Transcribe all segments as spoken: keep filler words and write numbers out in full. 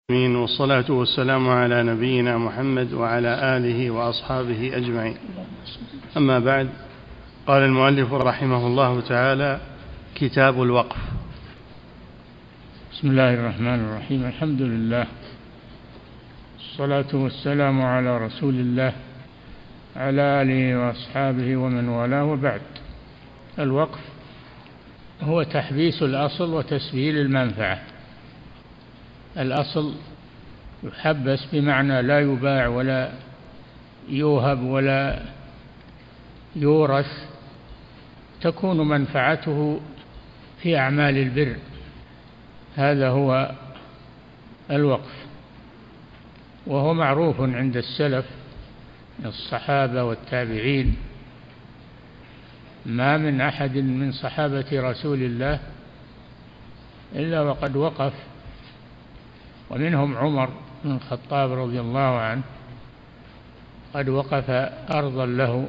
والصلاة والسلام على نبينا محمد وعلى آله وأصحابه أجمعين. أما بعد، قال المؤلف رحمه الله تعالى: كتاب الوقف. بسم الله الرحمن الرحيم. الحمد لله، الصلاة والسلام على رسول الله على آله وأصحابه ومن والاه، وبعد. الوقف هو تحبيس الأصل وتسهيل المنفعة. الأصل يحبس بمعنى لا يباع ولا يوهب ولا يورث، تكون منفعته في أعمال البر، هذا هو الوقف. وهو معروف عند السلف الصحابة والتابعين، ما من أحد من صحابة رسول الله إلا وقد وقف، ومنهم عمر بن الخطاب رضي الله عنه قد وقف أرضا له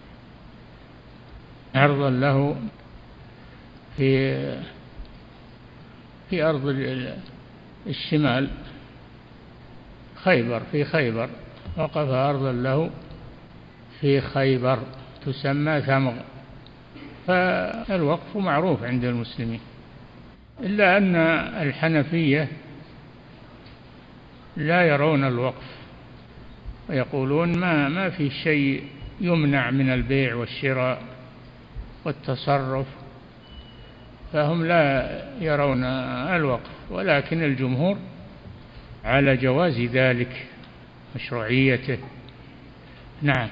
أرضا له في في أرض الشمال، خيبر، في خيبر، وقف أرضا له في خيبر تسمى ثمغ. فالوقف معروف عند المسلمين، إلا أن الحنفية لا يرون الوقف، ويقولون ما ما في شيء يمنع من البيع والشراء والتصرف، فهم لا يرون الوقف، ولكن الجمهور على جواز ذلك، مشروعيته. نعم.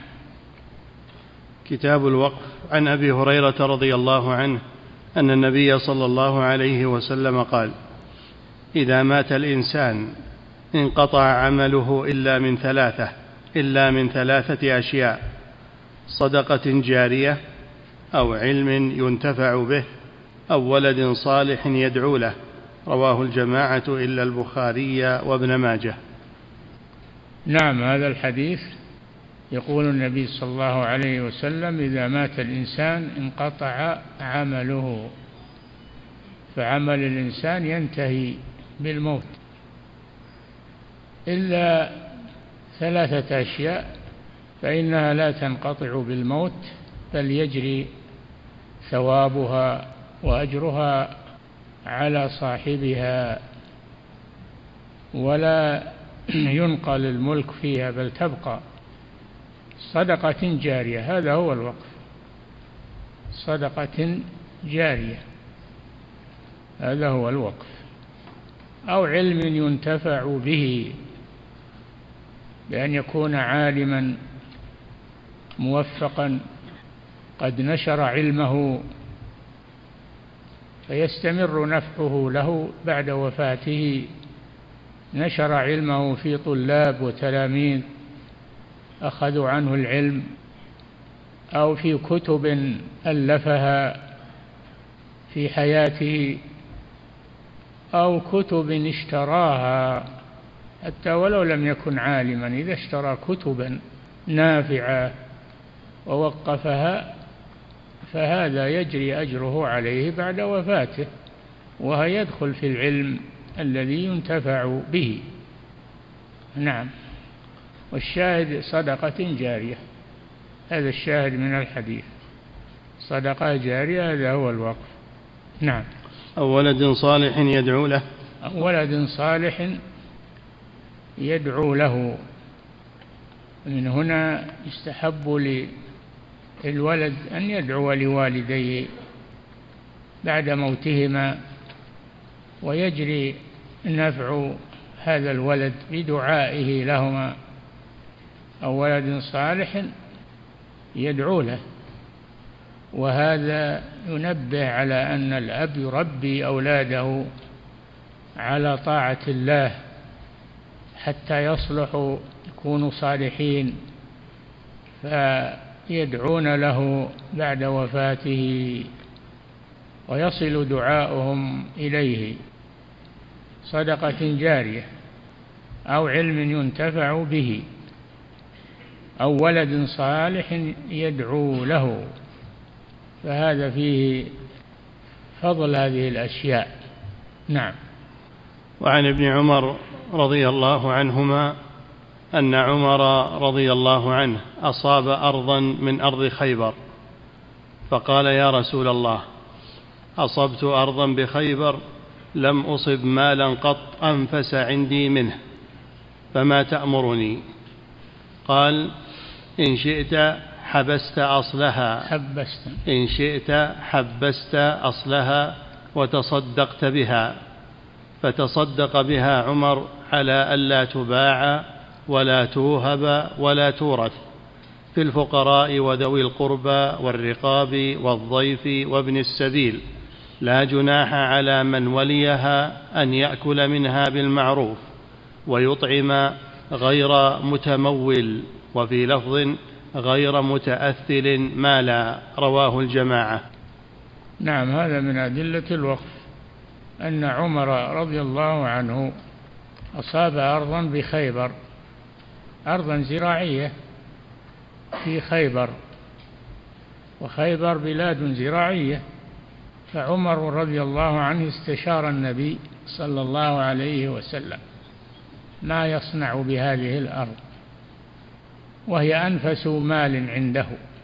كتاب الوقف. عن أبي هريرة رضي الله عنه أن النبي صلى الله عليه وسلم قال: إذا مات الإنسان انقطع عمله إلا من ثلاثة إلا من ثلاثة أشياء: صدقة جارية، أو علم ينتفع به، أو ولد صالح يدعو له. رواه الجماعة إلا البخاري وابن ماجه. نعم، هذا الحديث يقول النبي صلى الله عليه وسلم: إذا مات الإنسان انقطع عمله. فعمل الإنسان ينتهي بالموت إلا ثلاثة أشياء، فإنها لا تنقطع بالموت، بل يجري ثوابها وأجرها على صاحبها، ولا ينقل الملك فيها بل تبقى. صدقة جارية، هذا هو الوقف، صدقة جارية، هذا هو الوقف. أو علم ينتفع به، بأن يكون عالما موفقا قد نشر علمه فيستمر نفعه له بعد وفاته، نشر علمه في طلاب وتلاميذ أخذوا عنه العلم، أو في كتب ألفها في حياته، أو كتب اشتراها حتى ولو لم يكن عالما، إذا اشترى كتبا نافعة ووقفها فهذا يجري أجره عليه بعد وفاته، ويدخل في العلم الذي ينتفع به. نعم. والشاهد صدقة جارية، هذا الشاهد من الحديث، صدقة جارية، هذا هو الوقف. نعم. أو ولد صالح يدعو له. أو ولد صالح يدعو له. من هنا يستحب للولد أن يدعو لوالديه بعد موتهما، ويجري نفع هذا الولد بدعائه لهما. أو ولد صالح يدعو له، وهذا ينبه على أن الأب يربي أولاده على طاعة الله حتى يصلحوا يكونوا صالحين، فيدعون له بعد وفاته ويصل دعاؤهم إليه. صدقة جارية، أو علم ينتفع به، أو ولد صالح يدعو له، فهذا فيه فضل هذه الأشياء. نعم. وعن ابن عمر رضي الله عنهما أن عمر رضي الله عنه أصاب أرضا من أرض خيبر، فقال: يا رسول الله، أصبت أرضا بخيبر لم أصب مالا قط أنفس عندي منه، فما تأمرني؟ قال: إن شئت حبست أصلها حبست إن شئت حبست أصلها وتصدقت بها. فتصدق بها عمر على ألا تباع ولا توهب ولا تورث في الفقراء وذوي القربى والرقاب والضيف وابن السبيل، لا جناح على من وليها أن يأكل منها بالمعروف ويطعم غير متمول، وفي لفظ غير متأثل مالا، رواه الجماعة. نعم، هذا من أدلة الوقف أن عمر رضي الله عنه أصاب أرضا بخيبر، أرضا زراعية في خيبر، وخيبر بلاد زراعية، فعمر رضي الله عنه استشار النبي صلى الله عليه وسلم ما يصنع بهذه الأرض، وهي أنفس مال عنده،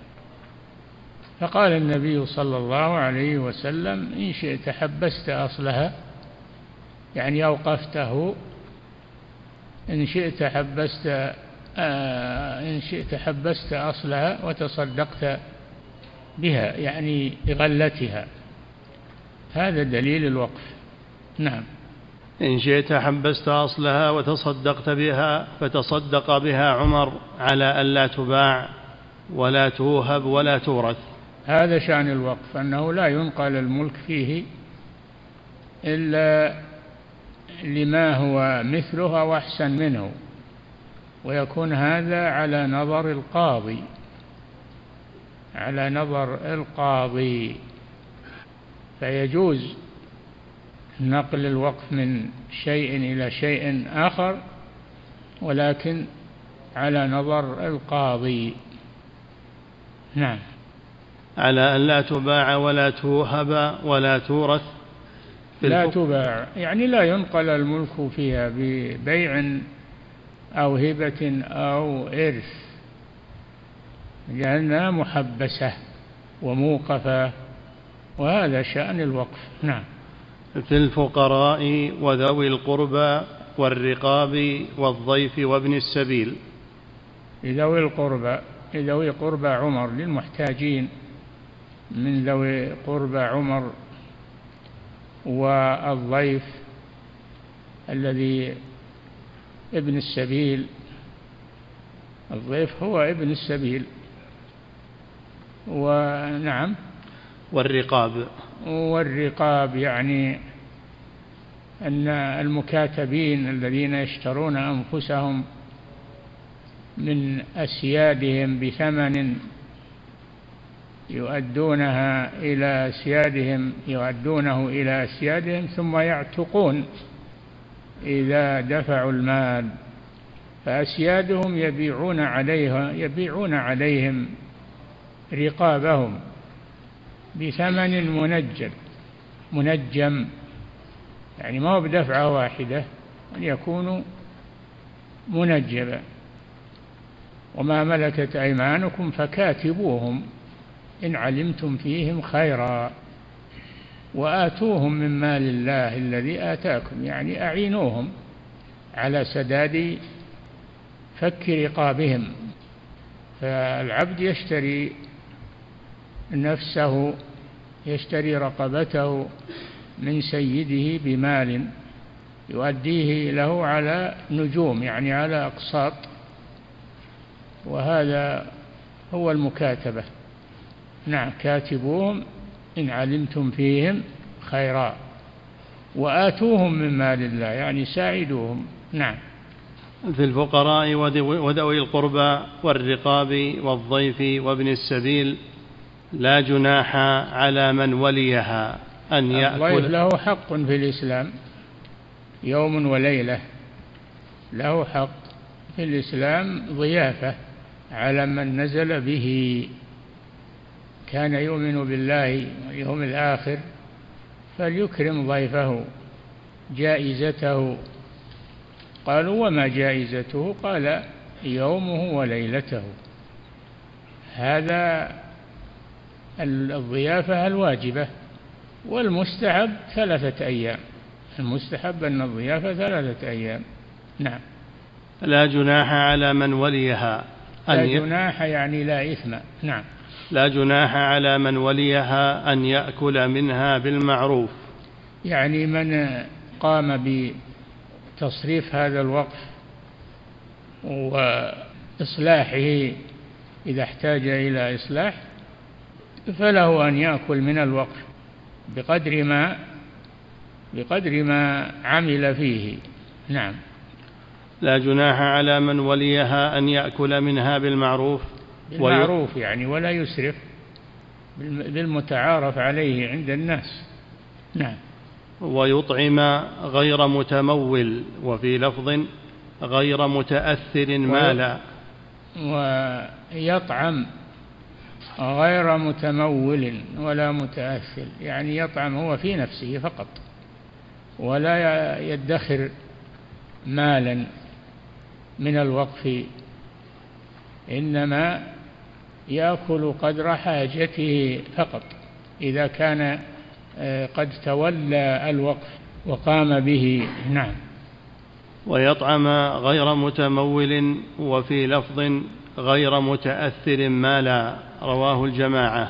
فقال النبي صلى الله عليه وسلم: إن شئت حبست أصلها، يعني أوقفته، إن شئت حبست آه إن شئت حبست أصلها وتصدقت بها، يعني بغلتها. هذا دليل الوقف. نعم. إن شئت حبست أصلها وتصدقت بها، فتصدق بها عمر على ألا تباع ولا توهب ولا تورث. هذا شأن الوقف، أنه لا ينقل الملك فيه إلا لما هو مثله أو أحسن منه، ويكون هذا على نظر القاضي على نظر القاضي فيجوز نقل الوقف من شيء إلى شيء آخر، ولكن على نظر القاضي. نعم. على أن لا تباع ولا توهب ولا تورث. لا تباع يعني لا ينقل الملك فيها ببيع أو هبة أو إرث، لأنها محبسة وموقفة، وهذا شأن الوقف. نعم. في الفقراء وذوي القربى والرقاب والضيف وابن السبيل. لذوي القربى لذوي قربى عمر، للمحتاجين من ذوي قربى عمر، والضيف الذي ابن السبيل، الضيف هو ابن السبيل. ونعم. والرقاب والرقاب يعني أن المكاتبين الذين يشترون أنفسهم من أسيادهم بثمن يؤدونها إلى أسيادهم يؤدونه إلى أسيادهم ثم يعتقون إذا دفعوا المال، فأسيادهم يبيعون عليها يبيعون عليهم رقابهم بثمن منجم منجم يعني ما هو بدفعة واحدة، أن يكونوا منجبا. وما ملكت أيمانكم فكاتبوهم إن علمتم فيهم خيرا وآتوهم من مال الله الذي آتاكم، يعني أعينوهم على سداد فك رقابهم. فالعبد يشتري نفسه يشتري رقبته من سيده بمال يؤديه له على نجوم، يعني على أقساط، وهذا هو المكاتبة. نعم. كاتبوهم إن علمتم فيهم خيرا وآتوهم من مال الله، يعني ساعدوهم. نعم. في الفقراء وذوي القربى والرقاب والضيف وابن السبيل لا جناح على من وليها أن يأكل. الضيف له حق في الإسلام، يوم وليلة له حق في الإسلام، ضيافة على من نزل به، كان يؤمن بالله واليوم الآخر فليكرم ضيفه جائزته. قالوا وما جائزته؟ قال يومه وليلته. هذا الضيافة الواجبة. والمستحب ثلاثة أيام، المستحب أن الضيافة ثلاثة أيام. نعم. لا جناح على من وليها أن لا جناح يعني لا إثم. نعم. لا جناح على من وليها أن يأكل منها بالمعروف، يعني من قام بتصريف هذا الوقف وإصلاحه إذا احتاج إلى إصلاح فله أن يأكل من الوقف بقدر ما بقدر ما عمل فيه. نعم. لا جناح على من وليها أن يأكل منها بالمعروف بالمعروف يعني ولا يسرف، بالمتعارف عليه عند الناس. نعم. ويطعم غير متمول، وفي لفظ غير متأثر مالا. ويطعم غير متمول ولا متأثر، يعني يطعم هو في نفسه فقط ولا يدخر مالا من الوقف، إنما يأكل قدر حاجته فقط إذا كان قد تولى الوقف وقام به. نعم. ويطعم غير متمول، وفي لفظ غير متأثر مالا، رواه الجماعة.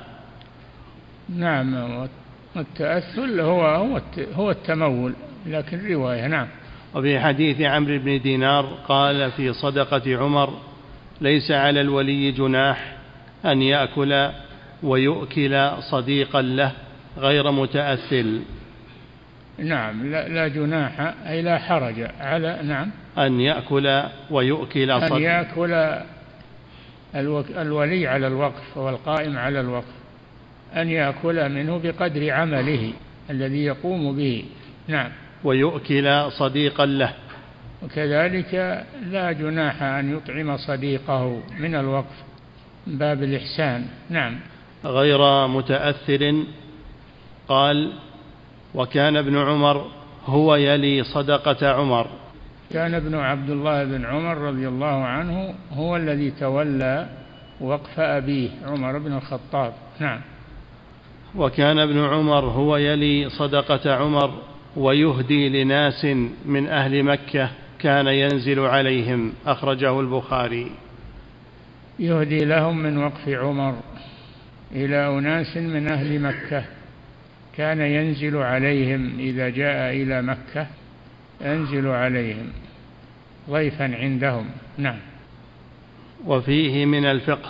نعم. والتأثل هو هو التمول، لكن رواية. نعم. وفي حديث عمرو بن دينار قال في صدقة عمر: ليس على الولي جناح أن يأكل ويؤكل صديقا له غير متأثل. نعم. لا, لا جناح أي لا حرج على نعم أن يأكل ويؤكل أن يأكل الولي على الوقف والقائم على الوقف أن يأكل منه بقدر عمله الذي يقوم به. نعم. ويؤكل صديقا له. وكذلك لا جناح أن يطعم صديقه من الوقف من باب الإحسان. نعم. غير متأثر. قال: وكان ابن عمر هو يلي صدقة عمر. كان ابن عبد الله بن عمر رضي الله عنه هو الذي تولى وقف أبيه عمر بن الخطاب. نعم. وكان ابن عمر هو يلي صدقة عمر ويهدي لناس من أهل مكة كان ينزل عليهم، أخرجه البخاري. يهدي لهم من وقف عمر إلى أناس من أهل مكة كان ينزل عليهم إذا جاء إلى مكة، ينزل عليهم ضيفا عندهم. نعم. وفيه من الفقه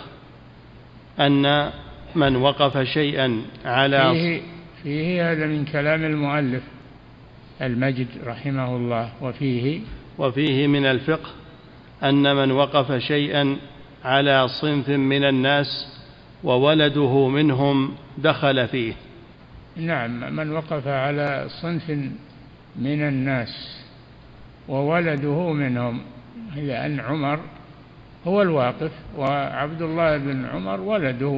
أن من وقف شيئا على فيه, فيه هذا من كلام المؤلف المجد رحمه الله. وفيه وفيه من الفقه أن من وقف شيئا على صنف من الناس وولده منهم دخل فيه. نعم. من وقف على صنف من الناس وولده منهم، لأن عمر هو الواقف وعبد الله بن عمر ولده،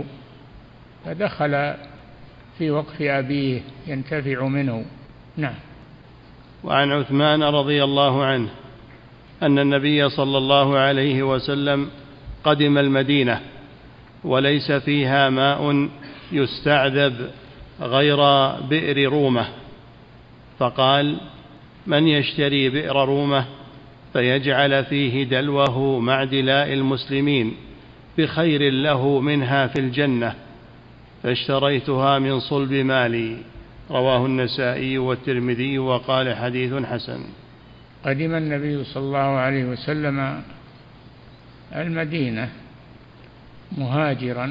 فدخل في وقف أبيه ينتفع منه. نعم. وعن عثمان رضي الله عنه أن النبي صلى الله عليه وسلم قدم المدينة وليس فيها ماء يستعذب غير بئر رومة، فقال: من يشتري بئر رومة فيجعل فيه دلوه مع دلاء المسلمين بخير له منها في الجنة، فاشتريتها من صلب مالي، رواه النسائي والترمذي وقال حديث حسن. قدم النبي صلى الله عليه وسلم المدينة مهاجرا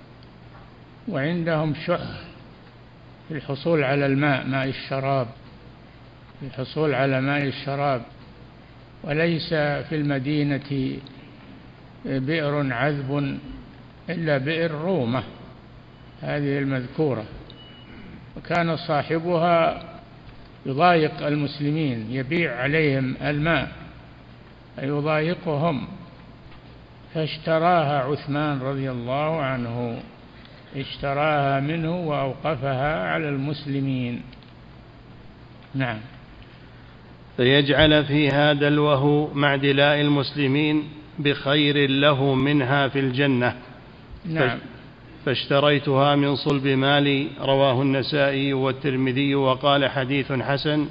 وعندهم شح في الحصول على الماء، ماء الشراب، في الحصول على ماء الشراب، وليس في المدينة بئر عذب إلا بئر رومة هذه المذكورة، وكان صاحبها يضايق المسلمين، يبيع عليهم الماء يضايقهم، فاشتراها عثمان رضي الله عنه، اشتراها منه وأوقفها على المسلمين. نعم. فيجعل فيها دلوه مع دلاء المسلمين بخير له منها في الجنة. نعم. فاشتريتها من صلب مالي. رواه النسائي والترمذي وقال حديث حسن.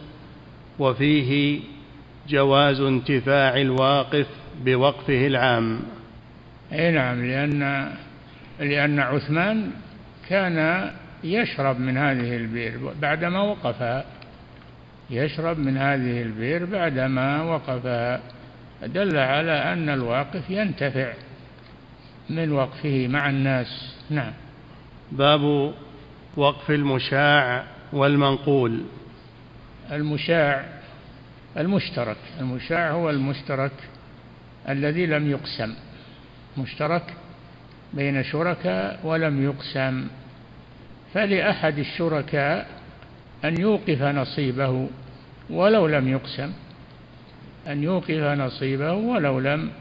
وفيه جواز انتفاع الواقف بوقفه العام. أي نعم، لأن لأن عثمان كان يشرب من هذه البئر بعدما وقفها، يشرب من هذه البئر بعدما وقفها، دل على أن الواقف ينتفع من وقفه مع الناس. نعم. باب وقف المشاع والمنقول. المشاع المشترك، المشاع هو المشترك الذي لم يقسم، مشترك بين شركاء ولم يقسم، فلأحد الشركاء أن يوقف نصيبه ولو لم يقسم، أن يوقف نصيبه ولو لم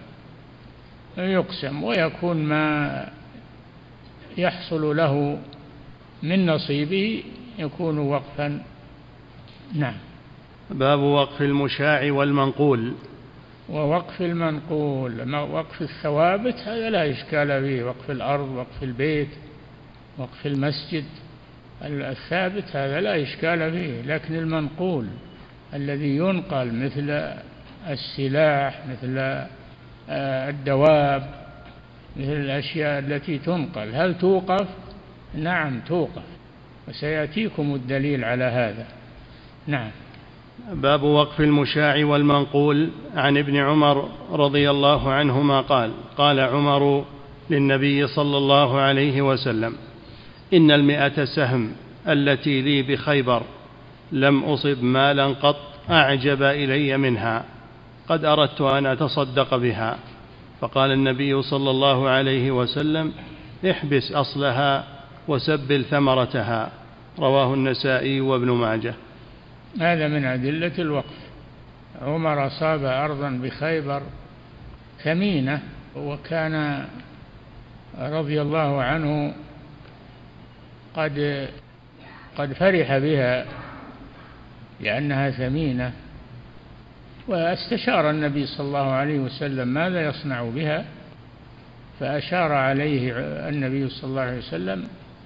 يقسم، ويكون ما يحصل له من نصيبه يكون وقفا. نعم. باب وقف المشاع والمنقول. ووقف المنقول، وقف الثوابت هذا لا إشكال فيه، وقف الأرض، وقف البيت، وقف المسجد، الثابت هذا لا إشكال فيه، لكن المنقول الذي ينقل مثل السلاح، مثل الدواب، مثل الأشياء التي تنقل، هل توقف؟ نعم توقف، وسيأتيكم الدليل على هذا. نعم. باب وقف المشاع والمنقول. عن ابن عمر رضي الله عنهما قال: قال عمر للنبي صلى الله عليه وسلم: إن المئة سهم التي لي بخيبر لم أصب مالا قط أعجب إلي منها، قد أردت أن أتصدق بها. فقال النبي صلى الله عليه وسلم: احبس أصلها وسبل ثمرتها. رواه النسائي وابن ماجه. هذا من أدلة الوقف. عمر أصاب أرضا بخيبر ثمينة، وكان رضي الله عنه قد قد فرح بها لأنها ثمينة، واستشار النبي صلى الله عليه وسلم ماذا يصنع بها، فأشار عليه النبي صلى الله عليه وسلم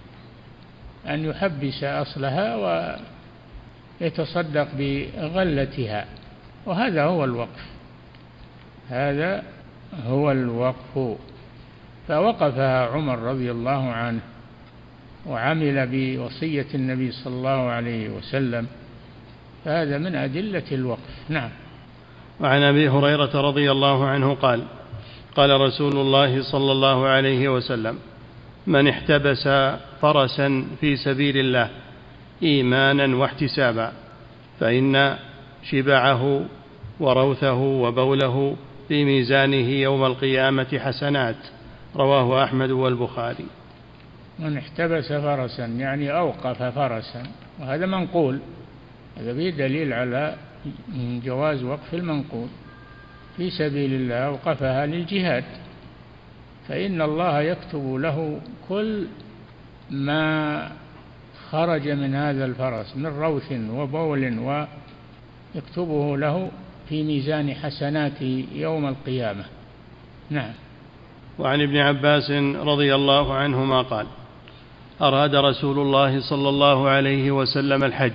أن يحبس أصلها ويتصدق بغلتها، وهذا هو الوقف، هذا هو الوقف. فوقفها عمر رضي الله عنه وعمل بوصية النبي صلى الله عليه وسلم، فهذا من أدلة الوقف. نعم. وعن أبي هريرة رضي الله عنه قال: قال رسول الله صلى الله عليه وسلم: من احتبس فرسا في سبيل الله إيمانا واحتسابا فإن شبعه وروثه وبوله في ميزانه يوم القيامة حسنات. رواه أحمد والبخاري. من احتبس فرسا يعني أوقف فرسا، وهذا منقول، هذا به دليل على جواز وقف المنقول في سبيل الله، أوقفها للجهاد، فإن الله يكتب له كل ما خرج من هذا الفرس من روث وبول، ويكتبه له في ميزان حسناته يوم القيامة. نعم. وعن ابن عباس رضي الله عنهما قال: أراد رسول الله صلى الله عليه وسلم الحج،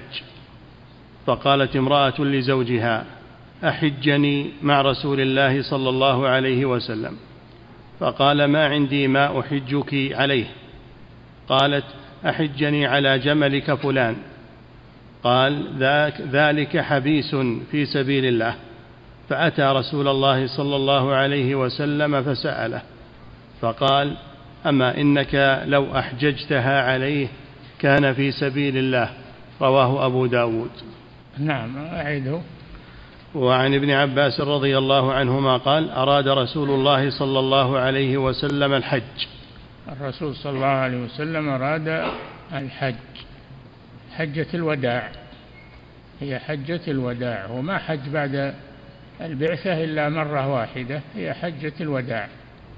فقالت امرأة لزوجها: أحجني مع رسول الله صلى الله عليه وسلم. فقال: ما عندي ما أحجك عليه. قالت: أحجني على جملك فلان. قال: ذاك ذلك حبيس في سبيل الله. فأتى رسول الله صلى الله عليه وسلم فسأله، فقال: أما إنك لو أحججتها عليه كان في سبيل الله. رواه أبو داود. نعم. أعيده. وعن ابن عباس رضي الله عنهما قال: أراد رسول الله صلى الله عليه وسلم الحج. الرسول صلى الله عليه وسلم أراد الحج، حجة الوداع، هي حجة الوداع، وما حج بعد البعثة إلا مرة واحدة، هي حجة الوداع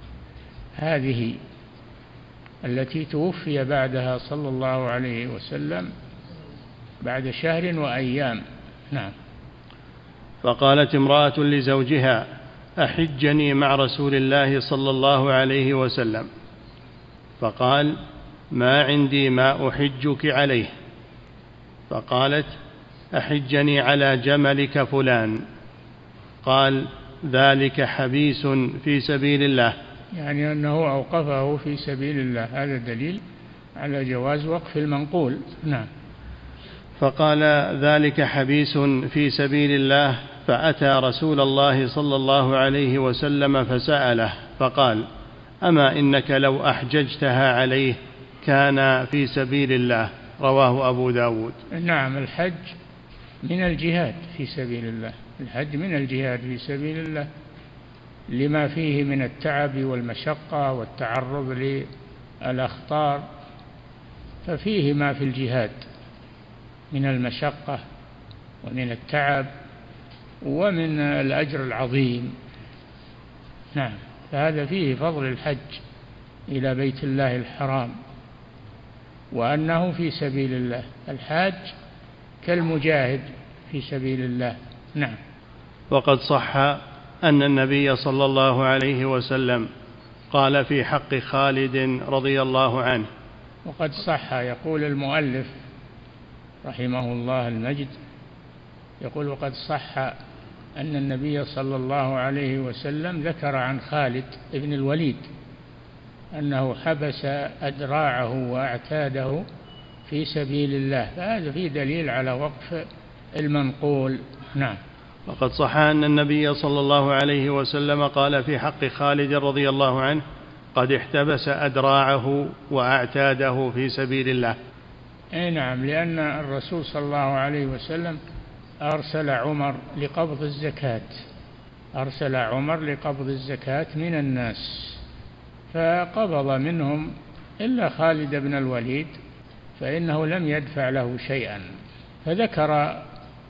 هذه التي توفي بعدها صلى الله عليه وسلم بعد شهر وأيام. نعم. فقالت امرأة لزوجها: أحجني مع رسول الله صلى الله عليه وسلم. فقال: ما عندي ما أحجك عليه. فقالت: أحجني على جملك فلان. قال: ذلك حبيس في سبيل الله، يعني أنه أوقفه في سبيل الله، هذا دليل على جواز وقف المنقول. نعم. فقال: ذلك حبيس في سبيل الله. فأتى رسول الله صلى الله عليه وسلم فسأله فقال: أما إنك لو أحججتها عليه كان في سبيل الله. رواه أبو داود. نعم، الحج من الجهاد في سبيل الله، الحج من الجهاد في سبيل الله لما فيه من التعب والمشقة والتعرض للأخطار، ففيه ما في الجهاد من المشقة ومن التعب ومن الأجر العظيم. نعم، فهذا فيه فضل الحج إلى بيت الله الحرام وأنه في سبيل الله. الحاج كالمجاهد في سبيل الله. نعم. وقد صح أن النبي صلى الله عليه وسلم قال في حق خالد رضي الله عنه. وقد صح، يقول المؤلف رحمه الله المجد، يقول: وقد صح أن النبي صلى الله عليه وسلم ذكر عن خالد بن الوليد أنه حبس أدراعه وأعتاده في سبيل الله، فهذا فيه دليل على وقف المنقول. نعم. وقد صح أن النبي صلى الله عليه وسلم قال في حق خالد رضي الله عنه: قد احتبس أدراعه وأعتاده في سبيل الله. أي نعم، لأن الرسول صلى الله عليه وسلم أرسل عمر لقبض الزكاة، أرسل عمر لقبض الزكاة من الناس، فقبض منهم إلا خالد بن الوليد فإنه لم يدفع له شيئا، فذكر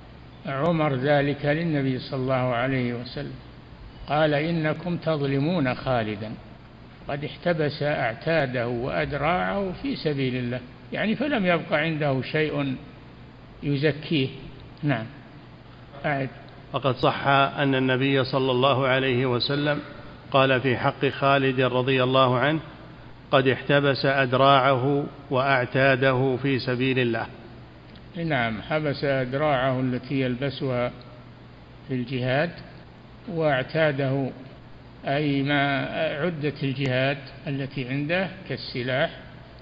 عمر ذلك للنبي صلى الله عليه وسلم، قال: إنكم تظلمون خالدا، قد احتبس أعتاده وأدراعه في سبيل الله، يعني فلم يبق عنده شيء يزكيه. نعم. أعد. وقد صح أن النبي صلى الله عليه وسلم قال في حق خالد رضي الله عنه: قد احتبس أدراعه وأعتاده في سبيل الله. نعم، حبس أدراعه التي يلبسها في الجهاد، واعتاده أي ما عدة الجهاد التي عنده كالسلاح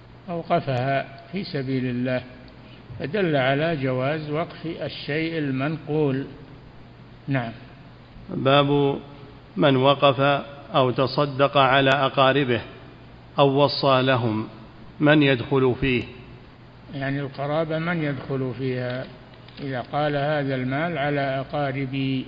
أوقفها في سبيل الله، فدل على جواز وقف الشيء المنقول. نعم. باب من وقف أو تصدق على أقاربه أو وصى لهم، من يدخل فيه؟ يعني القرابة من يدخل فيها؟ إذا قال هذا المال على أقاربي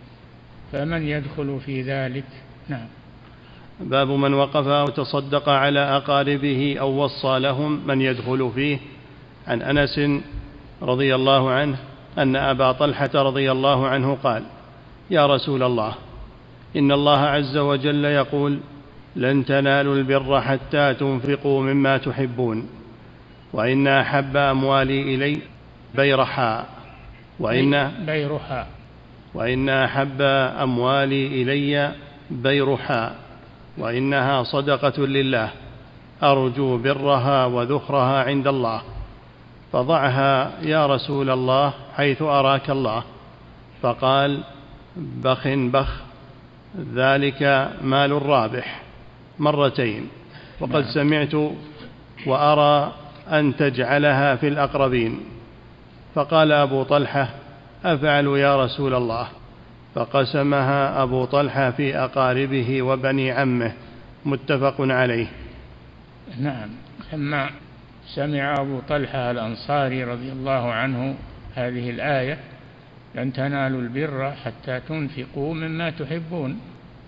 فمن يدخل في ذلك؟ نعم. باب من وقف أو تصدق على أقاربه أو وصى لهم، من يدخل فيه. عن أنس رضي الله عنه أن أبا طلحة رضي الله عنه قال: يا رسول الله، إن الله عز وجل يقول: لن تنالوا البر حتى تنفقوا مما تحبون، وإن أحب أموالي إلي بيرحاء وإن بيرحاء وإن أحب أموالي إلي بيرحاء وإنها صدقة لله أرجو برها وذخرها عند الله، فضعها يا رسول الله حيث أراك الله. فقال: بخ بخ، ذلك مال رابح، مرتين. وقد سمعت وأرى أن تجعلها في الأقربين. فقال أبو طلحة: أفعل يا رسول الله؟ فقسمها أبو طلحة في أقاربه وبني عمه. متفق عليه. نعم. لما سمع أبو طلحة الأنصاري رضي الله عنه هذه الآية: لن تنالوا البر حتى تنفقوا مما تحبون،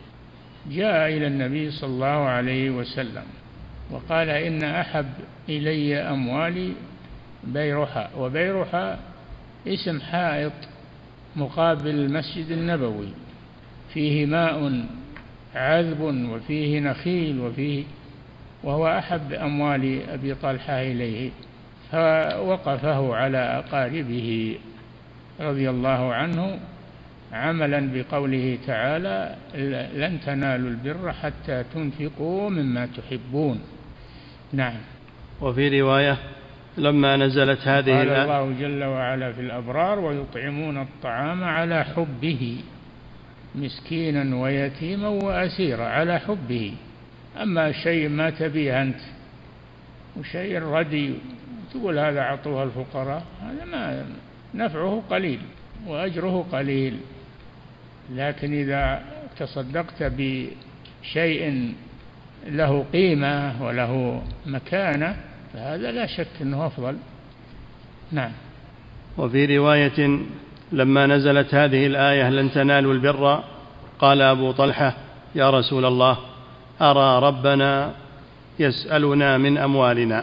جاء إلى النبي صلى الله عليه وسلم وقال: إن أحب إلي أموالي بيرحاء. وبيرحاء اسم حائط مقابل المسجد النبوي، فيه ماء عذب وفيه نخيل وفيه، وهو أحب أموال أبي طلحة إليه، فوقفه على أقاربه رضي الله عنه عملا بقوله تعالى: لن تنالوا البر حتى تنفقوا مما تحبون. نعم. وفي رواية: لما نزلت هذه قال الله جل وعلا في الأبرار: ويطعمون الطعام على حبه مسكينا ويتيما وأسيرا، على حبه. أما شيء ما تبيه أنت وشيء ردي تقول هذا أعطوها الفقراء، هذا ما نفعه قليل وأجره قليل. لكن إذا تصدقت بشيء له قيمة وله مكانة فهذا لا شك أنه أفضل. نعم. وفي رواية: لما نزلت هذه الآية: لن تنالوا البر، قال أبو طلحة: يا رسول الله، أرى ربنا يسألنا من أموالنا،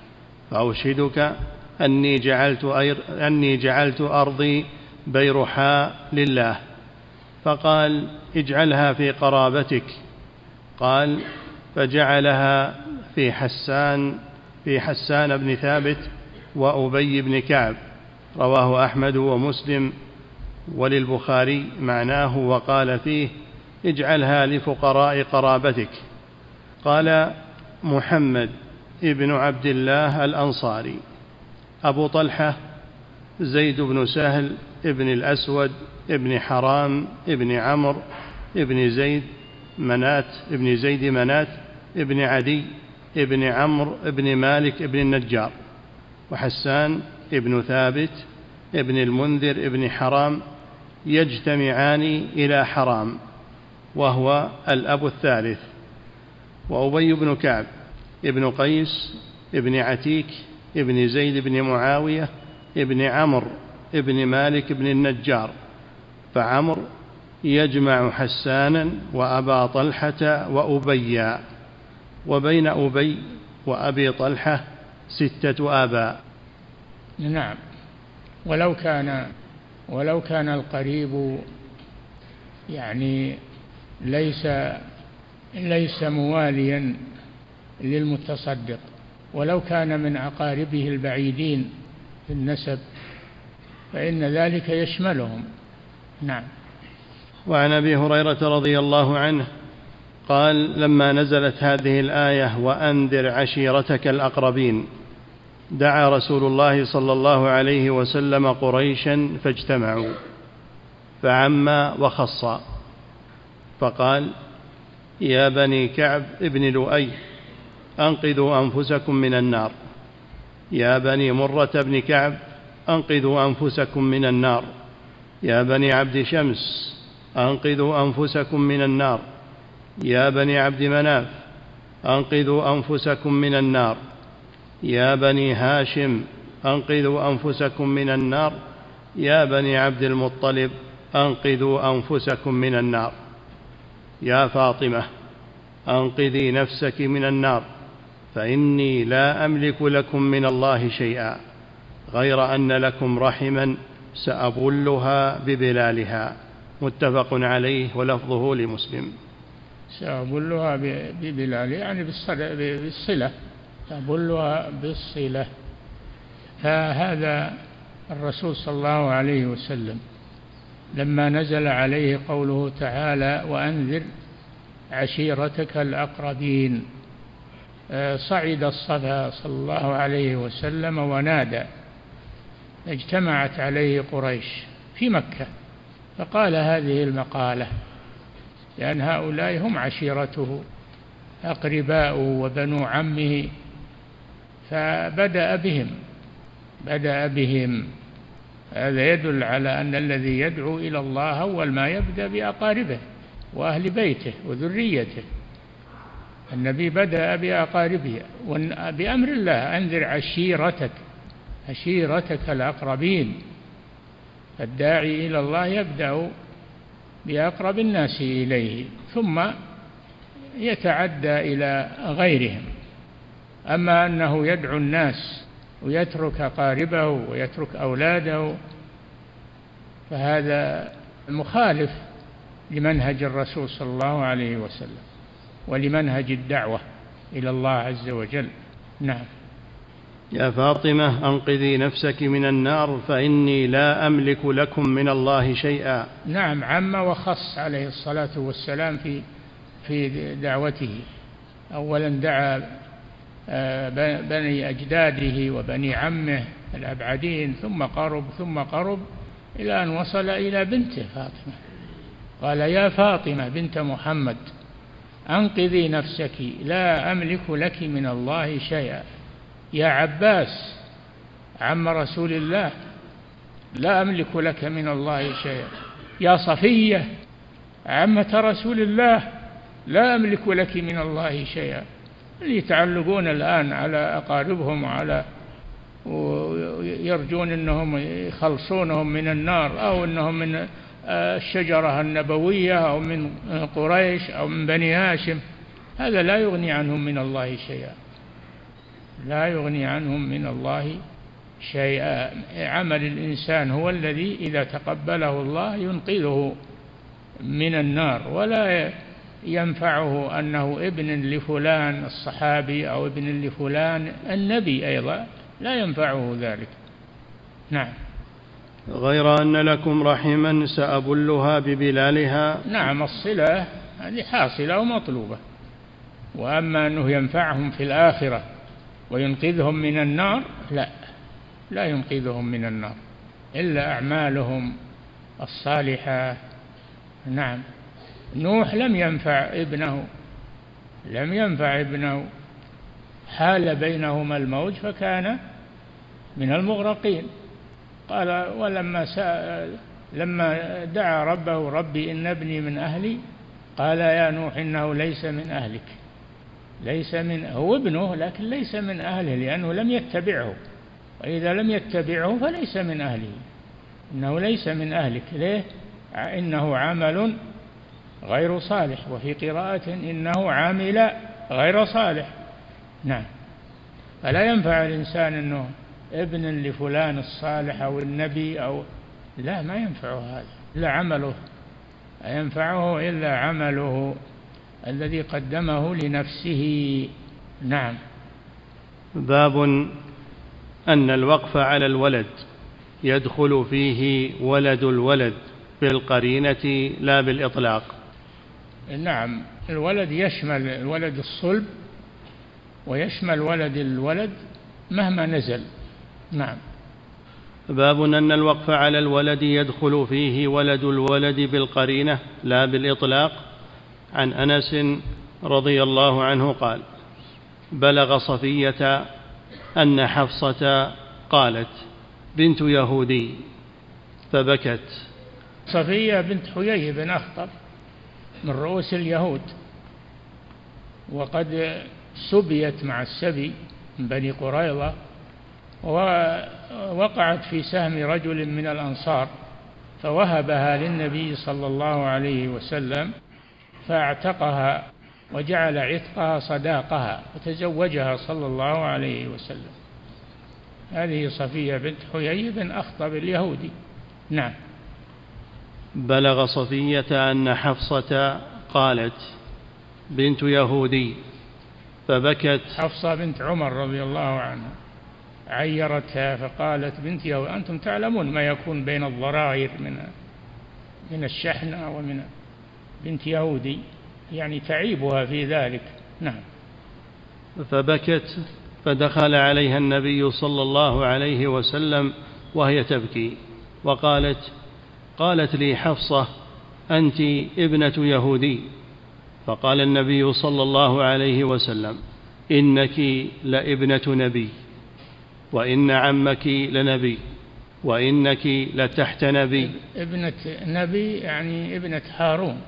فأشهدك أني جعلت, أني جعلت أرضي بيرحاء لله. فقال: اجعلها في قرابتك. قال: فجعلها في حسان في حسان بن ثابت وأبي بن كعب. رواه أحمد ومسلم وللبخاري معناه، وقال فيه: اجعلها لفقراء قرابتك. قال محمد ابن عبد الله الأنصاري: أبو طلحة زيد بن سهل ابن الأسود ابن حرام ابن عمرو ابن زيد منات ابن زيد منات ابن عدي ابن عمرو ابن مالك ابن النجار. وحسان ابن ثابت ابن المنذر ابن حرام يجتمعان إلى حرام، وهو الأب الثالث. وأبي بن كعب ابن قيس ابن عتيك ابن زيد بن معاوية ابن عمرو ابن مالك ابن النجار. فعمرو يجمع حسانا وأبا طلحة وأبيا، وبين أبي وأبي طلحة ستة آباء. نعم. ولو كان ولو كان القريب يعني ليس ليس مواليا للمتصدق، ولو كان من أقاربه البعيدين في النسب فإن ذلك يشملهم. نعم. وعن أبي هريرة رضي الله عنه قال: لما نزلت هذه الآية: وأنذر عشيرتك الأقربين، دعا رسول الله صلى الله عليه وسلم قريشا فاجتمعوا، فعم وخص، فقال: يا بني كعب ابن لؤي، أنقذوا أنفسكم من النار. يا بني مرة بن كعب، أنقذوا أنفسكم من النار. يا بني عبد شمس، أنقذوا أنفسكم من النار. يا بني عبد مناف، أنقذوا أنفسكم من النار. يا بني هاشم، أنقذوا أنفسكم من النار. يا بني عبد المطلب، أنقذوا أنفسكم من النار. يا فاطمة، أنقذي نفسك من النار، فإني لا أملك لكم من الله شيئا، غير أن لكم رحما سأبلها ببلالها. متفق عليه، ولفظه لمسلم. سأبلها ببلالها يعني بالصلة، سأبلها بالصلة. فهذا الرسول صلى الله عليه وسلم لما نزل عليه قوله تعالى: وأنذر عشيرتك الأقربين، صعد الصفا صلى الله عليه وسلم ونادى، اجتمعت عليه قريش في مكة، فقال هذه المقالة، لأن هؤلاء هم عشيرته، أقرباء وبنو عمه، فبدأ بهم بدأ بهم هذا يدل على أن الذي يدعو إلى الله أول ما يبدأ بأقاربه وأهل بيته وذريته. النبي بدأ بأقاربه بأمر الله: أنذر عشيرتك عشيرتك الأقربين. الداعي إلى الله يبدأ بأقرب الناس إليه ثم يتعدى إلى غيرهم. أما أنه يدعو الناس ويترك أقاربه ويترك أولاده فهذا مخالف لمنهج الرسول صلى الله عليه وسلم ولمنهج الدعوة إلى الله عز وجل. نعم. يا فاطمة أنقذي نفسك من النار فإني لا أملك لكم من الله شيئا. نعم، عم وخص عليه الصلاة والسلام في في دعوته. أولا دعا بني أجداده وبني عمه الأبعدين، ثم قرب ثم قرب إلى أن وصل إلى بنته فاطمة. قال يا فاطمة بنت محمد أنقذي نفسك لا أملك لك من الله شيئا. يا عباس عم رسول الله لا أملك لك من الله شيئا. يا صفية عمة رسول الله لا أملك لك من الله شيئا. اللي يتعلقون الآن على أقاربهم وعلى ويرجون أنهم يخلصونهم من النار، أو أنهم من الشجرة النبوية أو من قريش أو من بني هاشم، هذا لا يغني عنهم من الله شيئا، لا يغني عنهم من الله شيئا. عمل الإنسان هو الذي إذا تقبله الله ينقذه من النار، ولا ينفعه أنه ابن لفلان الصحابي أو ابن لفلان النبي، أيضا لا ينفعه ذلك. نعم. غير أن لكم رحما سأبلها ببلالها. نعم، الصلة هذه حاصلة ومطلوبة، وأما أنه ينفعهم في الآخرة وينقذهم من النار، لا لا ينقذهم من النار إلا أعمالهم الصالحة. نعم. نوح لم ينفع ابنه لم ينفع ابنه حال بينهما الموج فكان من المغرقين. قال ولما سأل لما دعا ربه ربي إن ابني من أهلي قال يا نوح إنه ليس من أهلك، ليس من هو ابنه لكن ليس من أهله لأنه لم يتبعه، وإذا لم يتبعه فليس من أهله. إنه ليس من أهلك. ليه؟ إنه عمل غير صالح، وفي قراءة إنه عامل غير صالح. نعم. فلا ينفع الإنسان أنه ابن لفلان الصالح أو النبي أو لا، ما ينفعه هذا إلا عمله، لا ينفعه إلا عمله الذي قدمه لنفسه. نعم. باب أن الوقف على الولد يدخل فيه ولد الولد بالقرينة لا بالإطلاق. نعم، الولد يشمل الولد الصلب ويشمل ولد الولد مهما نزل. نعم. باب أن الوقف على الولد يدخل فيه ولد الولد بالقرينة لا بالإطلاق. عن أنس رضي الله عنه قال بلغ صفية أن حفصة قالت بنت يهودي فبكت. صفية بنت حيي بن أخطب من رؤوس اليهود، وقد سبيت مع السبي من بني قريظة، ووقعت في سهم رجل من الأنصار فوهبها للنبي صلى الله عليه وسلم فاعتقها وجعل عتقها صداقها وتزوجها صلى الله عليه وسلم. هذه صفية بنت حيي بن أخطب اليهودي. نعم. بلغ صفية أن حفصة قالت بنت يهودي فبكت. حفصة بنت عمر رضي الله عنها عيرتها فقالت بنت يهودي. أنتم تعلمون ما يكون بين الضرائر من من الشحنة ومن بنت يهودي، يعني تعيبها في ذلك. نعم. فبكت فدخل عليها النبي صلى الله عليه وسلم وهي تبكي وقالت قالت لي حفصة أنت ابنة يهودي. فقال النبي صلى الله عليه وسلم إنك لابنة نبي، وإن عمك لنبي، وإنك لتحت نبي. ابنة نبي يعني ابنة هارون،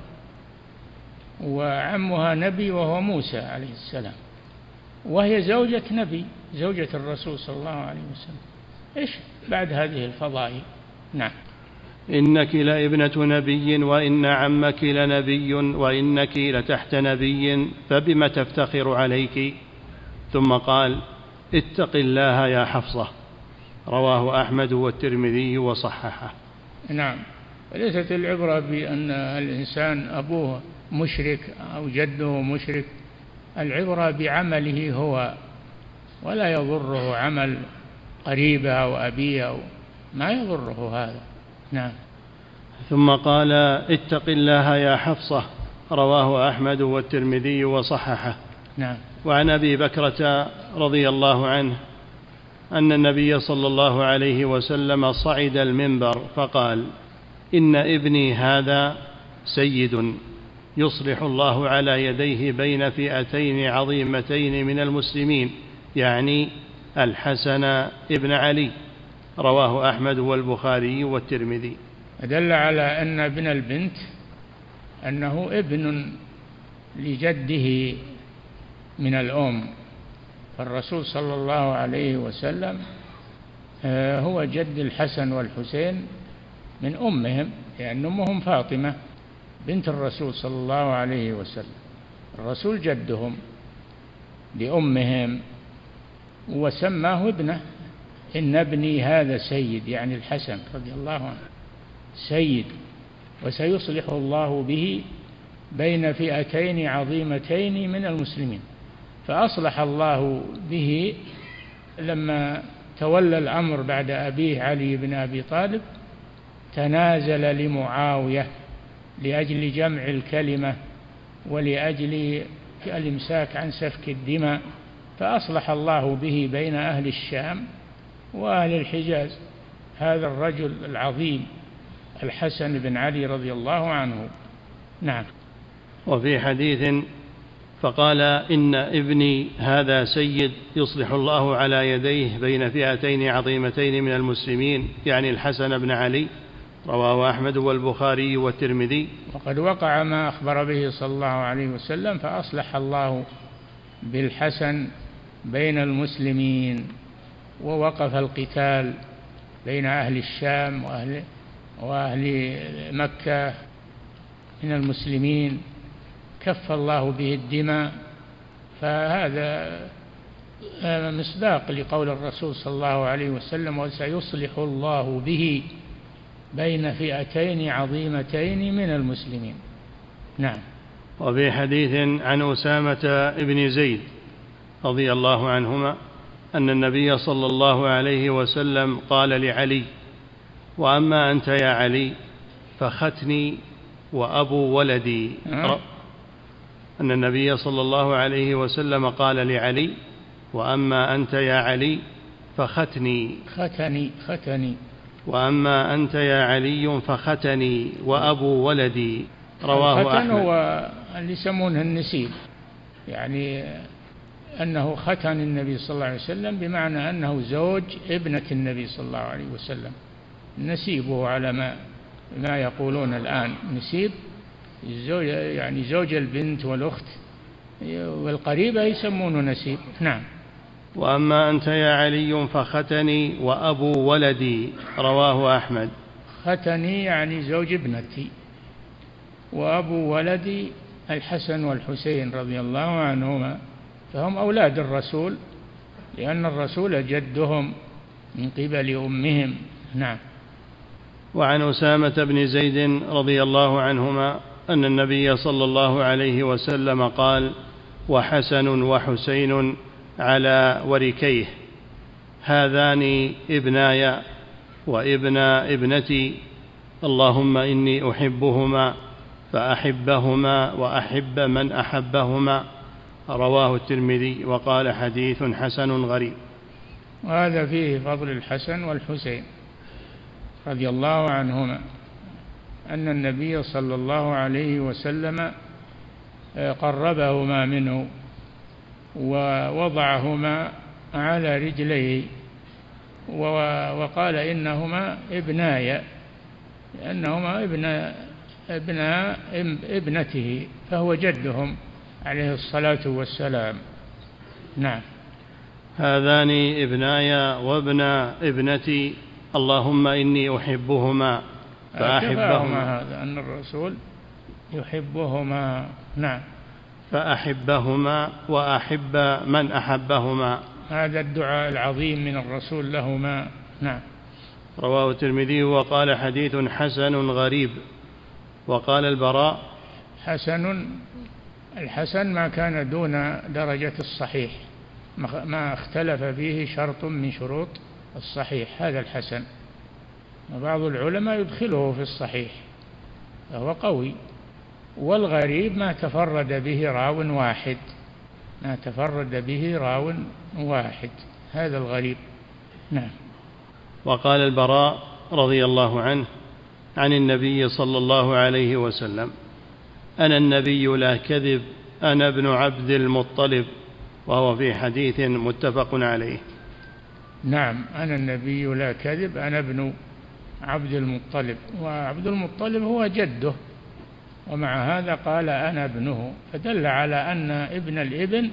وعمها نبي وهو موسى عليه السلام، وهي زوجة نبي، زوجة الرسول صلى الله عليه وسلم. إيش بعد هذه الفضائل؟ نعم. إنك لابنة نبي وإن عمك لنبي وإنك لتحت نبي فبم تفتخر عليك. ثم قال اتق الله يا حفصة. رواه أحمد والترمذي وصححه. نعم. ليست العبرة بأن الإنسان أبوه مشرك أو جده مشرك، العبرة بعمله هو ولا يضره عمل قريبه أو أبيه أو ما يضره هذا. نعم. ثم قال: اتق الله يا حفصة، رواه أحمد والترمذي وصححه. نعم. وعن أبي بكرة رضي الله عنه أن النبي صلى الله عليه وسلم صعد المنبر فقال: إن ابني هذا سيد يصلح الله على يديه بين فئتين عظيمتين من المسلمين، يعني الحسن ابن علي، رواه أحمد والبخاري والترمذي. دل على أن ابن البنت أنه ابن لجده من الأم، فالرسول صلى الله عليه وسلم هو جد الحسن والحسين من أمهم، لأن أمهم فاطمة بنت الرسول صلى الله عليه وسلم، الرسول جدهم لأمهم، وسماه ابنه: إن ابني هذا سيد، يعني الحسن رضي الله عنه سيد، وسيصلح الله به بين فئتين عظيمتين من المسلمين. فأصلح الله به لما تولى الأمر بعد أبيه علي بن أبي طالب، تنازل لمعاوية لأجل جمع الكلمة ولأجل الإمساك عن سفك الدماء، فأصلح الله به بين أهل الشام وأهل الحجاز هذا الرجل العظيم الحسن بن علي رضي الله عنه. نعم. وفي حديث: فقال: إن ابني هذا سيد يصلح الله على يديه بين فئتين عظيمتين من المسلمين، يعني الحسن بن علي، رواه أحمد والبخاري والترمذي. وقد وقع ما أخبر به صلى الله عليه وسلم، فأصلح الله بالحسن بين المسلمين، ووقف القتال بين أهل الشام وأهل, وأهل مكة من المسلمين، كف الله به الدماء. فهذا مصداق لقول الرسول صلى الله عليه وسلم: وسيصلح الله به بين فئتين عظيمتين من المسلمين. نعم. وفي حديث عن أسامة بن زيد رضي الله عنهما أن النبي صلى الله عليه وسلم قال لعلي: وأما أنت يا علي فختني وأبو ولدي. أه؟ أن النبي صلى الله عليه وسلم قال لعلي: وأما أنت يا علي فختني ختني ختني وأما أنت يا علي فختني وأبو ولدي، رواه الختن أحمد. هو اللي يسمونه النسيب، يعني أنه ختن النبي صلى الله عليه وسلم بمعنى أنه زوج ابنة النبي صلى الله عليه وسلم. نسيبه على ما ما يقولون الآن نسيب، الزوج يعني زوج البنت والأخت والقريبة يسمونه نسيب. نعم. وأما أنت يا علي فختني وأبو ولدي، رواه أحمد. ختني يعني زوج ابنتي، وأبو ولدي الحسن والحسين رضي الله عنهما، فهم أولاد الرسول، لأن الرسول جدهم من قبل أمهم. نعم. وعن أسامة بن زيد رضي الله عنهما أن النبي صلى الله عليه وسلم قال: وحسن وحسين على وركيه، هذان ابناي وابن ابنتي، اللهم إني أحبهما فأحبهما وأحب من أحبهما، رواه الترمذي وقال: حديث حسن غريب. وهذا فيه فضل الحسن والحسين رضي الله عنهما، أن النبي صلى الله عليه وسلم قربهما منه ووضعهما على رجليه وقال: إنهما ابناي، لأنهما ابن ابن ابنته، فهو جدهم عليه الصلاة والسلام. نعم. هذان ابناي وابن ابنتي، اللهم إني أحبهما فأحبهما. هذا أن الرسول يحبهما. نعم. فأحبهما وأحب من أحبهما، هذا الدعاء العظيم من الرسول لهما. نعم. رواه الترمذي وقال: حديث حسن غريب. وقال البراء: حسن، الحسن ما كان دون درجة الصحيح، ما اختلف فيه شرط من شروط الصحيح، هذا الحسن. وبعض العلماء يدخله في الصحيح فهو قوي. والغريب ما تفرد به راو واحد، ما تفرد به راو واحد، هذا الغريب. نعم. وقال البراء رضي الله عنه عن النبي صلى الله عليه وسلم: أنا النبي لا كذب، أنا ابن عبد المطلب، وهو في حديث متفق عليه. نعم، أنا النبي لا كذب، أنا ابن عبد المطلب، وعبد المطلب هو جده، ومع هذا قال أنا ابنه، فدل على أن ابن الابن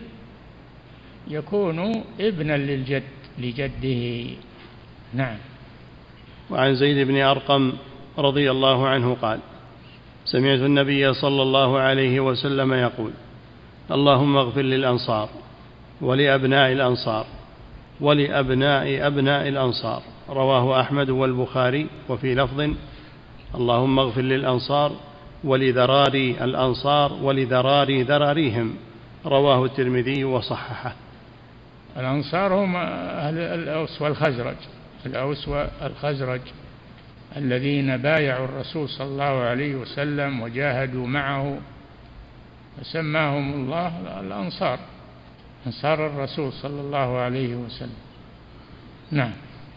يكون ابنا للجد لجده. نعم. وعن زيد بن أرقم رضي الله عنه قال: سمعت النبي صلى الله عليه وسلم يقول: اللهم اغفر للأنصار ولأبناء الأنصار ولأبناء أبناء الأنصار. رواه أحمد والبخاري، وفي لفظ: اللهم اغفر للأنصار ولذراري الأنصار ولذراري ذراريهم. رواه الترمذي وصححه. الأنصار هم أهل الأوس والخزرج، الأوس والخزرج الذين بايعوا الرسول صلى الله عليه وسلم وجاهدوا معه، فسماهم الله الأنصار، أنصار الرسول صلى الله عليه وسلم. نعم.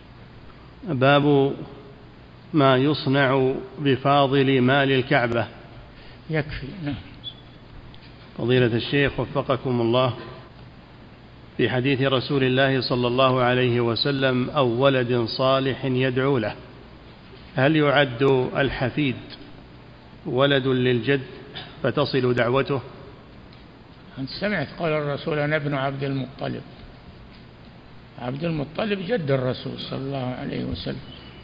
باب ما يصنع بفاضل مال الكعبة. يكفي. نعم. فضيلة الشيخ وفقكم الله، في حديث رسول الله صلى الله عليه وسلم: أو ولد صالح يدعو له، هل يعد الحفيد ولد للجد فتصل دعوته؟ أنت سمعت قال الرسول: أنا ابن عبد المطلب. عبد المطلب جد الرسول صلى الله عليه وسلم،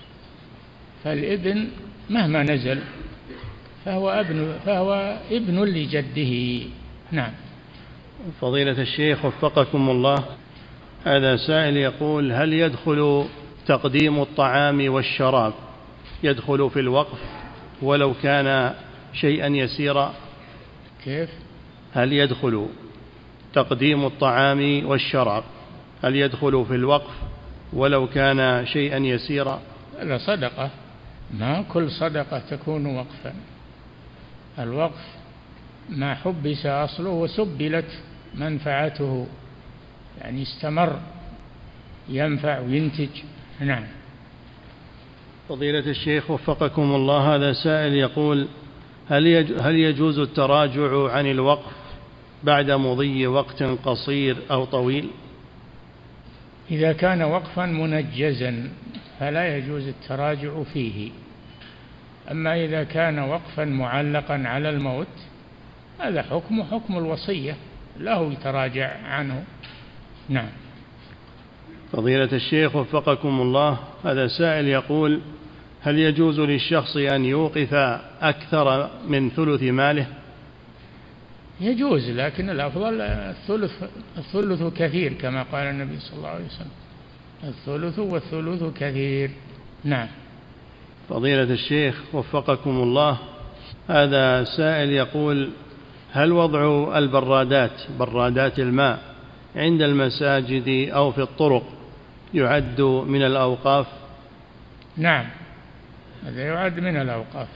فالابن مهما نزل فهو ابن فهو ابن لجده. نعم. فضيلة الشيخ وفقكم الله، هذا سائل يقول: هل يدخل تقديم الطعام والشراب يدخل في الوقف ولو كان شيئا يسيرا؟ كيف؟ هل يدخل تقديم الطعام والشراب هل يدخل في الوقف ولو كان شيئا يسيرا؟ هذا صدقة، ما كل صدقة تكون وقفا. الوقف ما حبس أصله وسبلت منفعته، يعني استمر ينفع وينتج. نعم. فضيلة الشيخ وفقكم الله، هذا سائل يقول: هل يجوز التراجع عن الوقف بعد مضي وقت قصير أو طويل؟ إذا كان وقفا منجزا فلا يجوز التراجع فيه، أما إذا كان وقفا معلقا على الموت هذا حكم حكم الوصية، له يتراجع عنه. نعم. فضيلة الشيخ وفقكم الله، هذا سائل يقول: هل يجوز للشخص أن يوقف أكثر من ثلث ماله؟ يجوز، لكن الأفضل الثلث الثلث كثير، كما قال النبي صلى الله عليه وسلم: الثلث والثلث كثير. نعم. فضيلة الشيخ وفقكم الله، هذا سائل يقول: هل وضع البرادات برادات الماء عند المساجد أو في الطرق يعد من الأوقاف؟ نعم، هذا يعد من الأوقاف،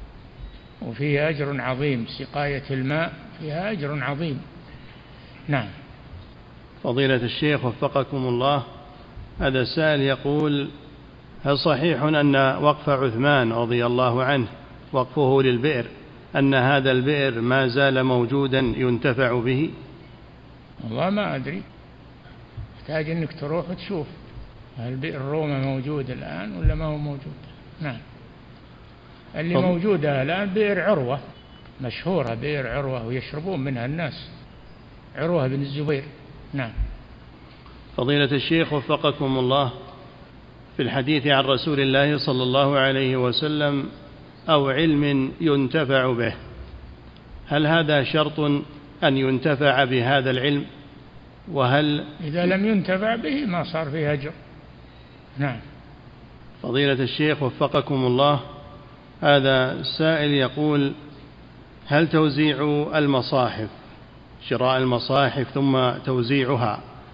وفيه أجر عظيم، سقاية الماء فيها أجر عظيم. نعم. فضيلة الشيخ وفقكم الله، هذا سائل يقول: هل صحيح أن وقف عثمان رضي الله عنه وقفه للبئر أن هذا البئر ما زال موجودا ينتفع به؟ والله ما أدري، يحتاج أنك تروح وتشوف هل بئر روما موجود الآن ولا ما هو موجود. نعم. اللي طب. موجودة الآن بئر عروة، مشهورة بئر عروة ويشربون منها الناس، عروة بن الزبير. نعم. فضيلة الشيخ وفقكم الله، في الحديث عن رسول الله صلى الله عليه وسلم: أو علم ينتفع به، هل هذا شرط أن ينتفع بهذا العلم؟ وهل إذا لم ينتفع به ما صار فيه أجر. نعم. فضيلة الشيخ وفقكم الله، هذا سائل يقول: هل توزيع المصاحف، شراء المصاحف ثم توزيعها،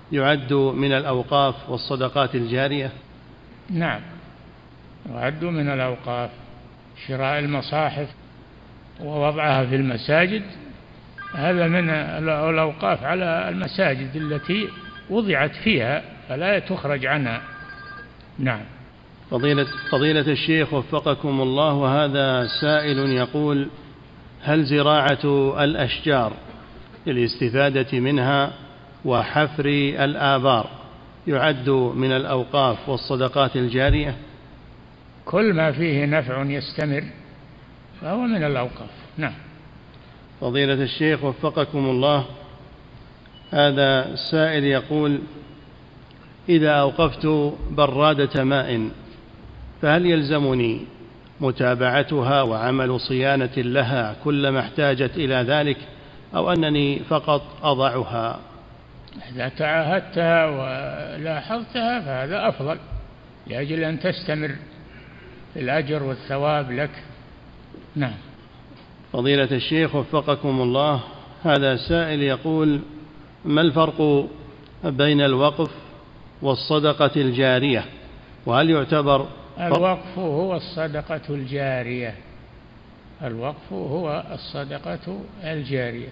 يعد من الأوقاف والصدقات الجارية؟ نعم، يعد من الأوقاف. شراء المصاحف ووضعها في المساجد هذا من الأوقاف على المساجد التي وضعت فيها فلا تخرج عنها. نعم. فضيلة, فضيلة الشيخ وفقكم الله، وهذا سائل يقول: هل زراعة الأشجار للاستفادة منها وحفر الآبار يعد من الأوقاف والصدقات الجارية؟ كل ما فيه نفع يستمر فهو من الأوقاف. نعم. فضيلة الشيخ وفقكم الله، هذا سائل يقول: إذا أوقفت برادة ماء فهل يلزمني متابعتها وعمل صيانة لها كلما احتاجت إلى ذلك، أو أنني فقط أضعها؟ إذا تعاهدتها ولاحظتها فهذا أفضل لأجل أن تستمر في الأجر والثواب لك. نعم. فضيلة الشيخ وفقكم الله، هذا سائل يقول: ما الفرق بين الوقف والصدقة الجارية، وهل يعتبر؟ الوقف هو الصدقة الجارية. الوقف هو الصدقة الجارية.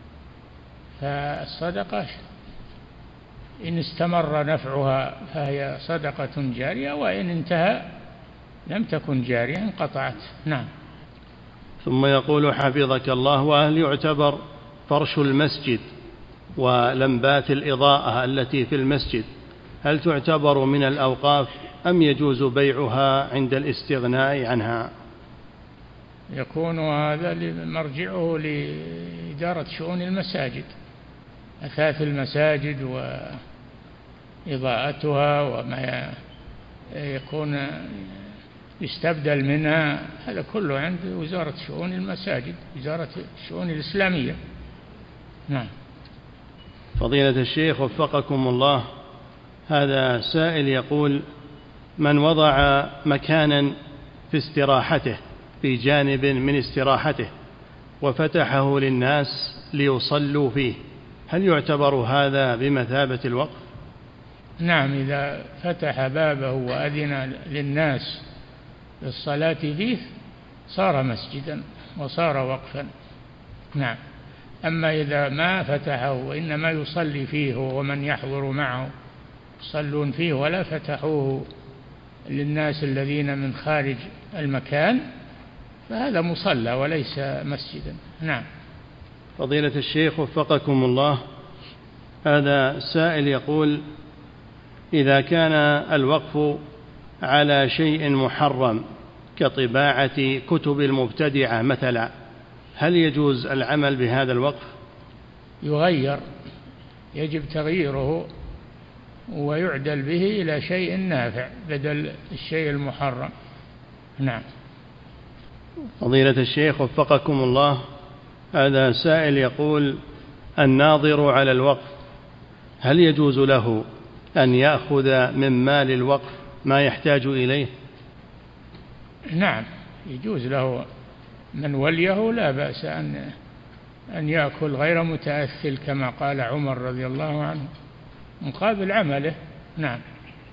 فالصدقة إن استمر نفعها فهي صدقة جارية، وإن انتهى لم تكن جارية، انقطعت. نعم. ثم يقول حفظك الله: وهل يعتبر فرش المسجد ولمبات الإضاءة التي في المسجد هل تعتبر من الأوقاف أم يجوز بيعها عند الاستغناء عنها؟ يكون هذا مرجعه لإدارة شؤون المساجد، أثاث المساجد وإضاءتها وما يكون يستبدل منها، هذا كله عند وزارة شؤون المساجد، وزارة الشؤون الإسلامية. نعم. فضيلة الشيخ وفقكم الله، هذا سائل يقول: من وضع مكانا في استراحته في جانب من استراحته وفتحه للناس ليصلوا فيه هل يعتبر هذا بمثابة الوقف؟ نعم، إذا فتح بابه وأذن للناس للصلاة فيه صار مسجدا وصار وقفا. نعم. أما إذا ما فتحه وإنما يصلي فيه ومن يحضر معه يصلون فيه ولا فتحوه للناس الذين من خارج المكان فهذا مصلى وليس مسجدا. نعم. فضيلة الشيخ وفقكم الله، هذا سائل يقول: إذا كان الوقف على شيء محرم كطباعة كتب المبتدعة مثلا هل يجوز العمل بهذا الوقف؟ يغير، يجب تغييره ويعدل به إلى شيء نافع بدل الشيء المحرم. نعم. فضيلة الشيخ وفقكم الله، هذا سائل يقول: الناظر على الوقف هل يجوز له أن يأخذ من مال الوقف ما يحتاج إليه؟ نعم، يجوز له، من وليه لا بأس أن أن يأكل غير متأثل كما قال عمر رضي الله عنه مقابل عمله. نعم.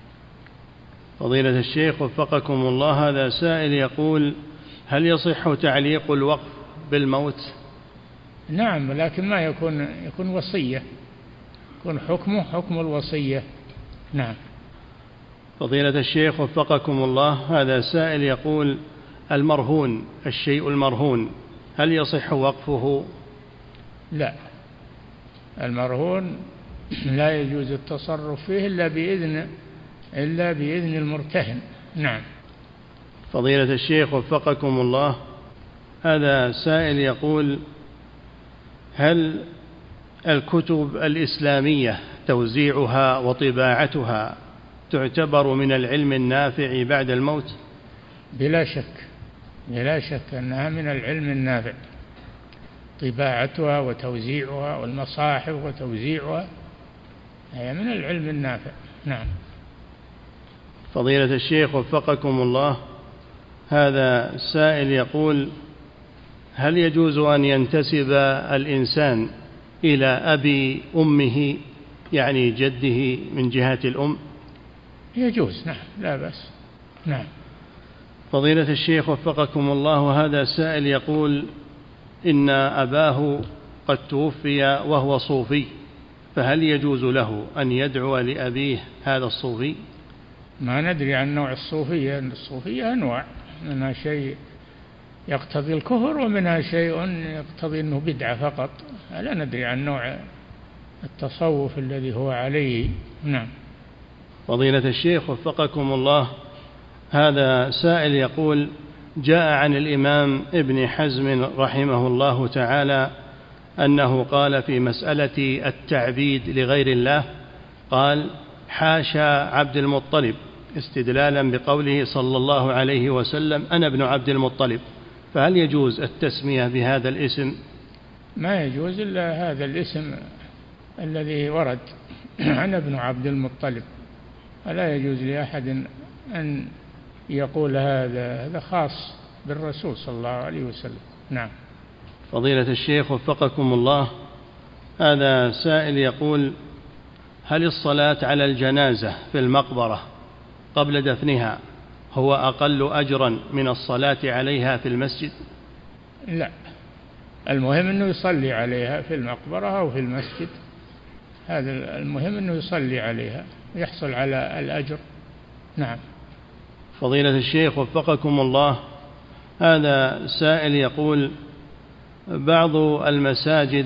فضيلة الشيخ وفقكم الله، هذا سائل يقول: هل يصح تعليق الوقف بالموت؟ نعم، لكن ما يكون يكون وصية، يكون حكمه حكم الوصية. نعم. فضيلة الشيخ وفقكم الله، هذا سائل يقول: المرهون، الشيء المرهون هل يصح وقفه؟ لا، المرهون لا يجوز التصرف فيه إلا بإذن إلا بإذن المرتهن. نعم. فضيلة الشيخ وفقكم الله، هذا سائل يقول: هل الكتب الإسلامية توزيعها وطباعتها تعتبر من العلم النافع بعد الموت؟ بلا شك، بلا شك أنها من العلم النافع، طباعتها وتوزيعها والمصاحف وتوزيعها هي من العلم النافع. نعم. فضيلة الشيخ وفقكم الله، هذا سائل يقول: هل يجوز أن ينتسب الإنسان إلى أبي أمه يعني جده من جهة الأم؟ يجوز، نعم، لا بأس. نعم. فضيلة الشيخ وفقكم الله، هذا سائل يقول إن أباه قد توفي وهو صوفي، فهل يجوز له أن يدعو لأبيه هذا الصوفي؟ ما ندري عن نوع الصوفية، الصوفية أنواع، منها شيء يقتضي الكفر ومنها شيء يقتضي أنه بدعة فقط، لا ندري عن نوع التصوف الذي هو عليه. نعم. فضيلة الشيخ وفقكم الله، هذا سائل يقول جاء عن الإمام ابن حزم رحمه الله تعالى أنه قال في مسألة التعبيد لغير الله، قال حاشا عبد المطلب، استدلالا بقوله صلى الله عليه وسلم أنا ابن عبد المطلب، فهل يجوز التسمية بهذا الاسم؟ ما يجوز إلا هذا الاسم الذي ورد أنا ابن عبد المطلب، فلا يجوز لأحد أن يقول هذا، هذا خاص بالرسول صلى الله عليه وسلم. نعم. فضيلة الشيخ وفقكم الله، هذا سائل يقول هل الصلاة على الجنازة في المقبرة قبل دفنها هو أقل أجرا من الصلاة عليها في المسجد؟ لا، المهم أنه يصلي عليها في المقبرة أو في المسجد، هذا المهم أنه يصلي عليها يحصل على الأجر. نعم. فضيلة الشيخ وفقكم الله، هذا سائل يقول بعض المساجد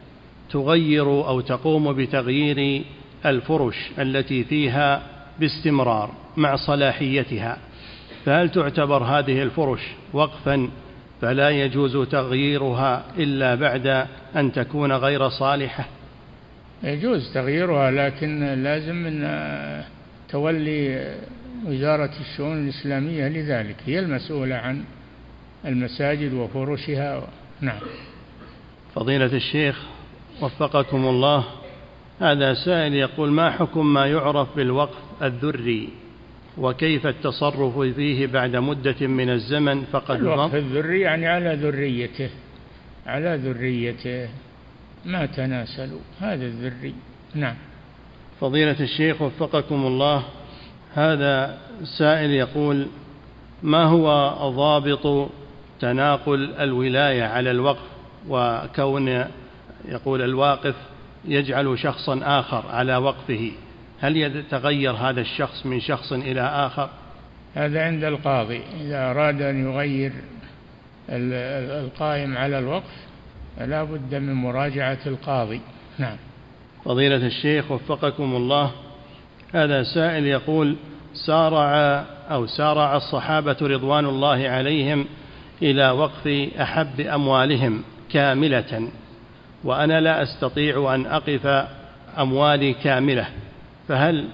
تغير أو تقوم بتغيير الفرش التي فيها باستمرار مع صلاحيتها، فهل تعتبر هذه الفرش وقفا فلا يجوز تغييرها إلا بعد أن تكون غير صالحة؟ يجوز تغييرها، لكن لازم من تولي وزارة الشؤون الإسلامية لذلك، هي المسؤولة عن المساجد وفرشها. نعم. فضيلة الشيخ وفقكم الله، هذا سائل يقول ما حكم ما يعرف بالوقف الذري، وكيف التصرف فيه بعد مدة من الزمن فقد الوقف الذري يعني على ذريته، على ذريته ما تناسلوا، هذا الذري. نعم. فضيلة الشيخ وفقكم الله، هذا سائل يقول ما هو ضابط تناقل الولاية على الوقف، وكون يقول الواقف يجعل شخصا آخر على وقفه، هل يتغير هذا الشخص من شخص إلى آخر؟ هذا عند القاضي، إذا أراد أن يغير القائم على الوقف لا بد من مراجعة القاضي. نعم. فضيلة الشيخ وفقكم الله، هذا سائل يقول سارع أو سارع الصحابة رضوان الله عليهم إلى وقف أحب أموالهم كاملة، وأنا لا أستطيع أن أقف أموالي كاملة، فهل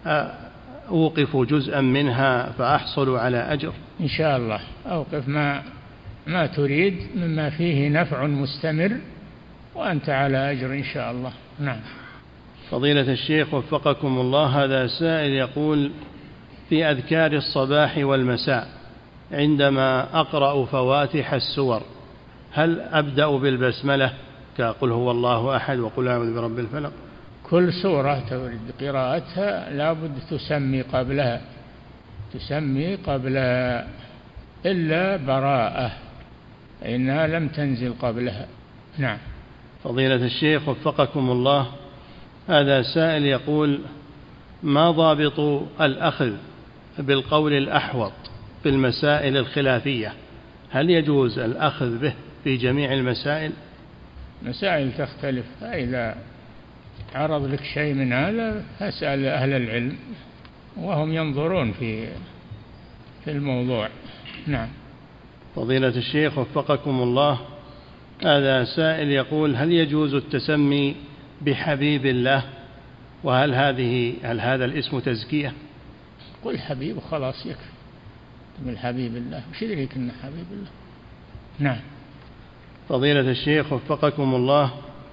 أوقف جزءا منها فأحصل على أجر؟ إن شاء الله أوقف ما ما تريد مما فيه نفع مستمر وأنت على أجر إن شاء الله. نعم. فضيلة الشيخ وفقكم الله، هذا سائل يقول في أذكار الصباح والمساء عندما أقرأ فواتح السور هل أبدأ بالبسملة كقل هو الله أحد وقل أعوذ برب الفلق؟ كل سورة تريد قراءتها لابد تسمي قبلها، تسمي قبلها إلا براءة إنها لم تنزل قبلها. نعم. فضيلة الشيخ وفقكم الله، هذا سائل يقول ما ضابط الأخذ بالقول الأحوط في المسائل الخلافية، هل يجوز الأخذ به في جميع المسائل؟ مسائل تختلف، إذا عرض لك شيء من هذا فاسأل أهل العلم وهم ينظرون في في الموضوع. نعم. فضيلة الشيخ وفقكم الله، هذا سائل يقول هل يجوز التسمي بحبيب الله، وهل هذه هل هذا الاسم تزكية؟ قل حبيب وخلاص يكفي، من حبيب الله وش يدريك إنه حبيب الله. نعم. فضيلة الشيخ وفقكم الله،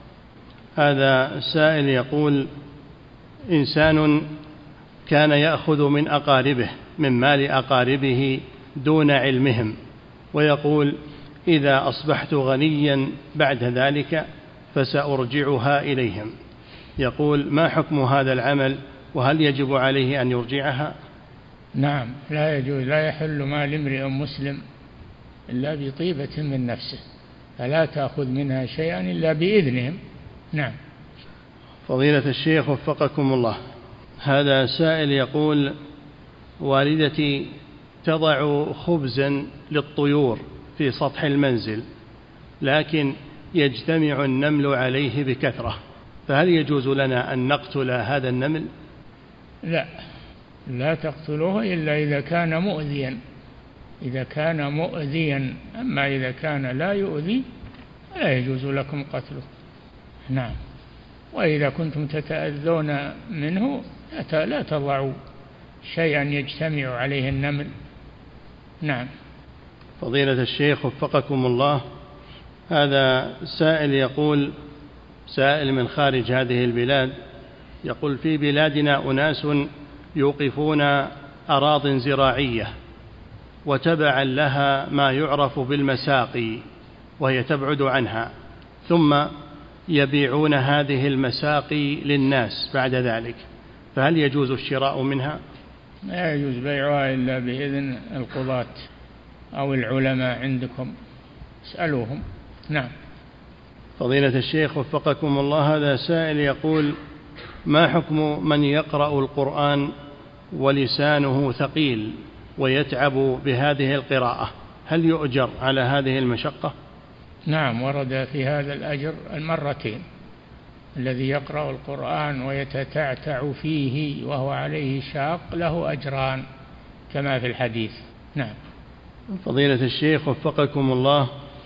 هذا سائل يقول إنسان كان يأخذ من أقاربه من مال أقاربه دون علمهم، ويقول إذا أصبحت غنيا بعد ذلك فسأرجعها إليهم، يقول: ما حكم هذا العمل وهل يجب عليه أن يرجعها؟ نعم، لا يجوز، لا يحل مال امرئ مسلم إلا بطيبة من نفسه، فلا تأخذ منها شيئا إلا بإذنهم. نعم. فضيلة الشيخ وفقكم الله، هذا سائل يقول: والدتي تضع خبزا للطيور في سطح المنزل، لكن يجتمع النمل عليه بكثرة، فهل يجوز لنا أن نقتل هذا النمل؟ لا، لا تقتلوه إلا إذا كان مؤذيا، إذا كان مؤذيا، أما إذا كان لا يؤذي لا يجوز لكم قتله. نعم. وإذا كنتم تتأذون منه لا تضعوا شيئا يجتمع عليه النمل. نعم. فضيلة الشيخ وفقكم الله، هذا سائل يقول، سائل من خارج هذه البلاد، يقول: في بلادنا أناس يوقفون أراضٍ زراعية وتبعا لها ما يعرف بالمساقي وهي تبعد عنها، ثم يبيعون هذه المساقي للناس بعد ذلك، فهل يجوز الشراء منها؟ لا يجوز بيعها إلا بإذن القضاة أو العلماء عندكم، اسألوهم. نعم. فضيلة الشيخ وفقكم الله، هذا سائل يقول: ما حكم من يقرأ القرآن ولسانه ثقيل ويتعب بهذه القراءة، هل يؤجر على هذه المشقة؟ نعم، ورد في هذا الأجر المرتين، الذي يقرأ القرآن ويتتعتع فيه وهو عليه شاق له أجران كما في الحديث. نعم. فضيلة الشيخ وفقكم الله،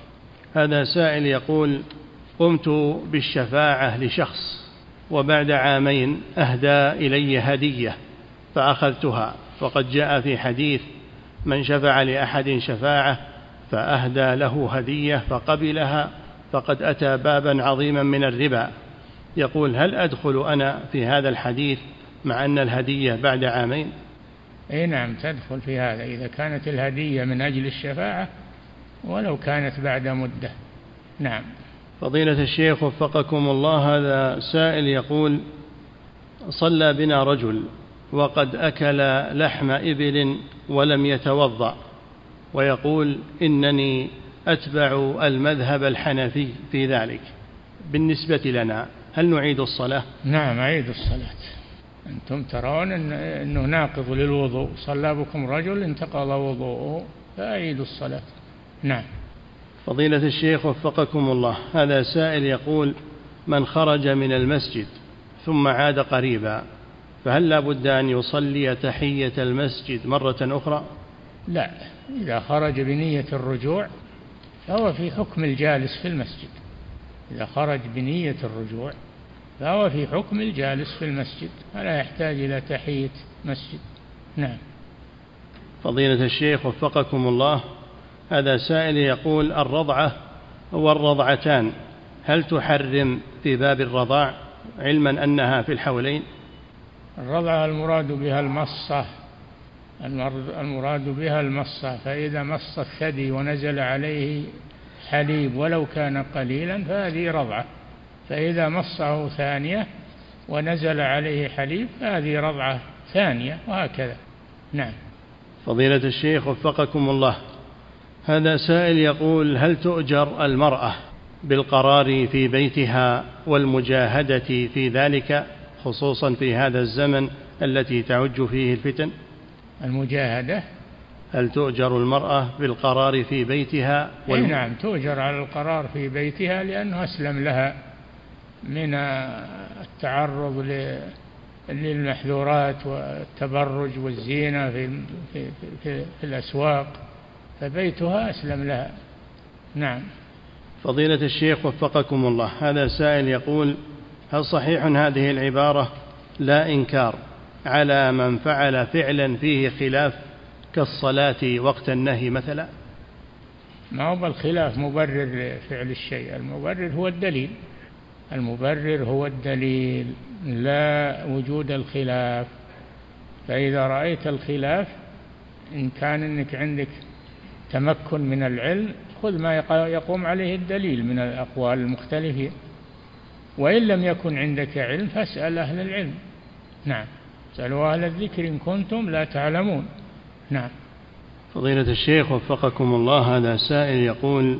هذا سائل يقول: قمت بالشفاعة لشخص وبعد عامين أهدى إلي هدية فأخذتها، وقد جاء في حديث: من شفع لأحد شفاعة فأهدى له هدية فقبلها فقد أتى بابا عظيما من الربا. يقول: هل أدخل أنا في هذا الحديث مع أن الهدية بعد عامين؟ أي نعم، تدخل في هذا إذا كانت الهدية من أجل الشفاعة ولو كانت بعد مدة. نعم. فضيلة الشيخ وفقكم الله، هذا سائل يقول: صلى بنا رجل وقد أكل لحم إبل ولم يتوضأ، ويقول: إنني أتبع المذهب الحنفي في ذلك، بالنسبة لنا هل نعيد الصلاة؟ نعم، أعيد الصلاة. أنتم ترون أنه ناقض للوضوء، صلى بكم رجل انتقض وضوءه فأعيدوا الصلاة. نعم. فضيلة الشيخ وفقكم الله، هذا سائل يقول: من خرج من المسجد ثم عاد قريبا فهل لا بد أن يصلي تحية المسجد مرة أخرى؟ لا، إذا خرج بنية الرجوع فهو في حكم الجالس في المسجد. إذا خرج بنية الرجوع فهو في حكم الجالس في المسجد، فلا يحتاج إلى تحية مسجد. نعم. فضيلة الشيخ وفقكم الله، هذا سائل يقول: الرضعة والرضعتان هل تحرم في باب الرضاع علما أنها في الحولين؟ الرضعة المراد بها المصة، المراد بها المصة، فإذا مص الثدي ونزل عليه حليب ولو كان قليلا فهذه رضعة، فإذا مصه ثانية ونزل عليه حليب فهذه رضعة ثانية، وهكذا. نعم. فضيلة الشيخ وفقكم الله، هذا سائل يقول: هل تؤجر المرأة بالقرار في بيتها والمجاهدة في ذلك، خصوصا في هذا الزمن التي تعج فيه الفتن؟ المجاهدة، هل تؤجر المرأة بالقرار في بيتها والم... نعم، تؤجر على القرار في بيتها، لأنه أسلم لها من التعرض ل... للمحذورات والتبرج والزينة في, في, في, في الأسواق، فبيتها أسلم لها. نعم. فضيلة الشيخ وفقكم الله، هذا سائل يقول: هل صحيح هذه العبارة لا إنكار على من فعل فعلا فيه خلاف كالصلاة وقت النهي مثلا؟ ما هو بالخلاف مبرر لفعل الشيء، المبرر هو الدليل، المبرر هو الدليل لا وجود الخلاف. فإذا رأيت الخلاف إن كان إنك عندك تمكن من العلم خذ ما يقوم عليه الدليل من الأقوال المختلفين. وإن لم يكن عندك علم فاسأل أهل العلم. نعم، اسألوا أهل الذكر إن كنتم لا تعلمون. نعم. فضيلة الشيخ وفقكم الله، هذا سائل يقول،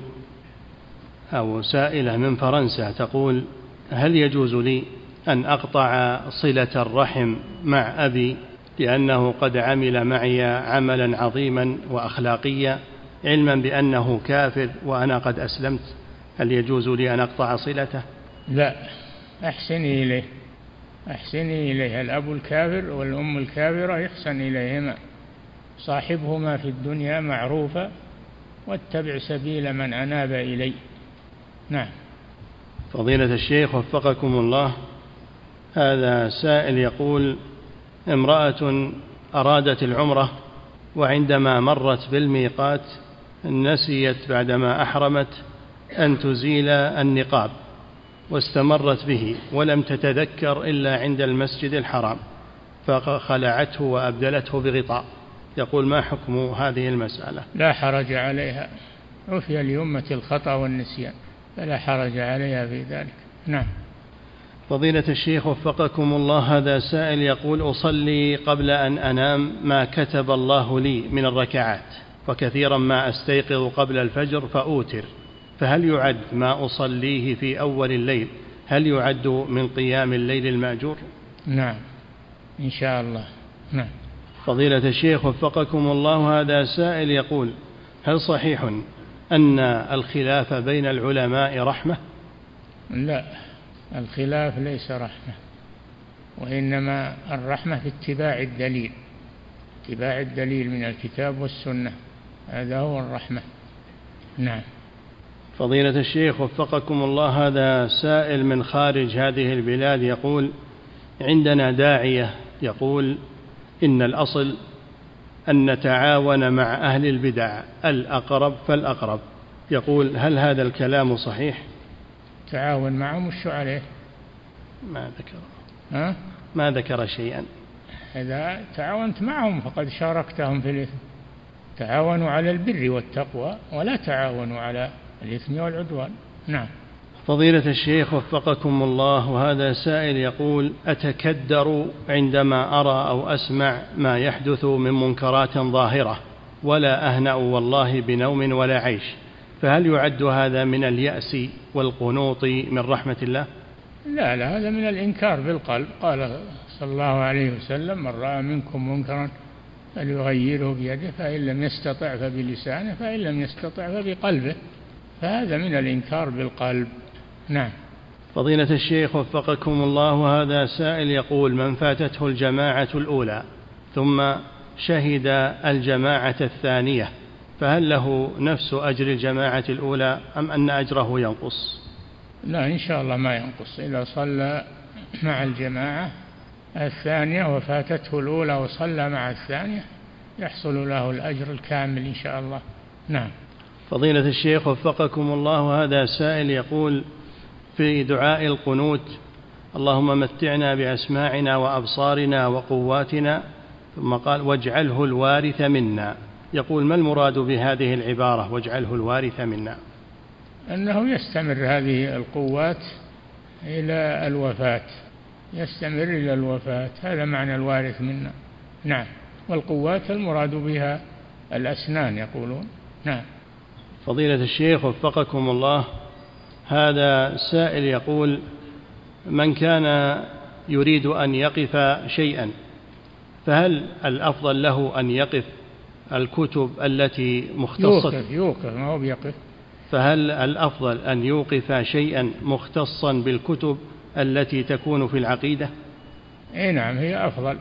أو سائلة من فرنسا تقول: هل يجوز لي أن أقطع صلة الرحم مع أبي لأنه قد عمل معي عملا عظيما وأخلاقيا علما بأنه كافر وأنا قد أسلمت؟ هل يجوز لي أن أقطع صلته؟ لا، أحسني إليه، أحسني إليه. الأب الكافر والأم الكافرة يحسن إليهما، صاحبهما في الدنيا معروفا واتبع سبيل من أناب إلي. نعم. فضيلة الشيخ وفقكم الله، هذا سائل يقول: امرأة أرادت العمرة وعندما مرت بالميقات نسيت بعدما أحرمت أن تزيل النقاب واستمرت به ولم تتذكر إلا عند المسجد الحرام فخلعته وأبدلته بغطاء. يقول: ما حكم هذه المسألة؟ لا حرج عليها، عفي لأمة الخطأ والنسيان، فلا حرج عليها في ذلك. نعم. فضيلة الشيخ وفقكم الله، هذا سائل يقول: أصلي قبل أن أنام ما كتب الله لي من الركعات، وكثيرا ما أستيقظ قبل الفجر فأوتر، فهل يعد ما أصليه في أول الليل هل يعد من قيام الليل المأجور؟ نعم إن شاء الله. نعم. فضيلة الشيخ وفقكم الله، هذا سائل يقول: هل صحيح أن الخلاف بين العلماء رحمة؟ لا، الخلاف ليس رحمة، وإنما الرحمة في اتباع الدليل، اتباع الدليل من الكتاب والسنة، هذا هو الرحمة. نعم. فضيلة الشيخ وفقكم الله، هذا سائل من خارج هذه البلاد يقول: عندنا داعية يقول إن الأصل أن نتعاون مع أهل البدع، الأقرب فالأقرب. يقول: هل هذا الكلام صحيح؟ تعاون معهم وش عليه؟ ما ذكر ها؟ ما ذكر شيئا. إذا تعاونت معهم فقد شاركتهم في الإثم. تعاونوا على البر والتقوى ولا تعاونوا على الإثم والعدوان. نعم. فضيلة الشيخ وفقكم الله، وهذا سائل يقول: أتكدر عندما أرى أو أسمع ما يحدث من منكرات ظاهرة ولا أهنأ والله بنوم ولا عيش، فهل يعد هذا من اليأس والقنوط من رحمة الله؟ لا لا، هذا من الإنكار بالقلب. قال صلى الله عليه وسلم: من رأى منكم منكرا فليغيره بيده، فإن لم يستطع فبلسانه، فإن لم يستطع فبقلبه، فهذا من الإنكار بالقلب. نعم. فضيلة الشيخ وفقكم الله، وهذا سائل يقول: من فاتته الجماعة الأولى ثم شهد الجماعة الثانية فهل له نفس أجر الجماعة الأولى أم أن أجره ينقص؟ لا إن شاء الله ما ينقص. إذا صلى مع الجماعة الثانية وفاتته الأولى وصلى مع الثانية يحصل له الأجر الكامل إن شاء الله. نعم. فضيلة الشيخ وفقكم الله، هذا سائل يقول في دعاء القنوت: اللهم متعنا بأسماعنا وأبصارنا وقواتنا، ثم قال: واجعله الوارث منا. يقول: ما المراد بهذه العبارة واجعله الوارث منا؟ أنه يستمر هذه القوات إلى الوفاة، يستمر إلى الوفاة، هذا معنى الوارث منا. نعم. والقوات المراد بها الأسنان يقولون. نعم. فضيلة الشيخ وفقكم الله، هذا سائل يقول: من كان يريد أن يقف شيئا فهل الأفضل له أن يقف الكتب التي مختصة؟ يوقف يوقف ما هو بيقف. فهل الأفضل أن يوقف شيئا مختصا بالكتب التي تكون في العقيدة؟ اي نعم، هي أفضل.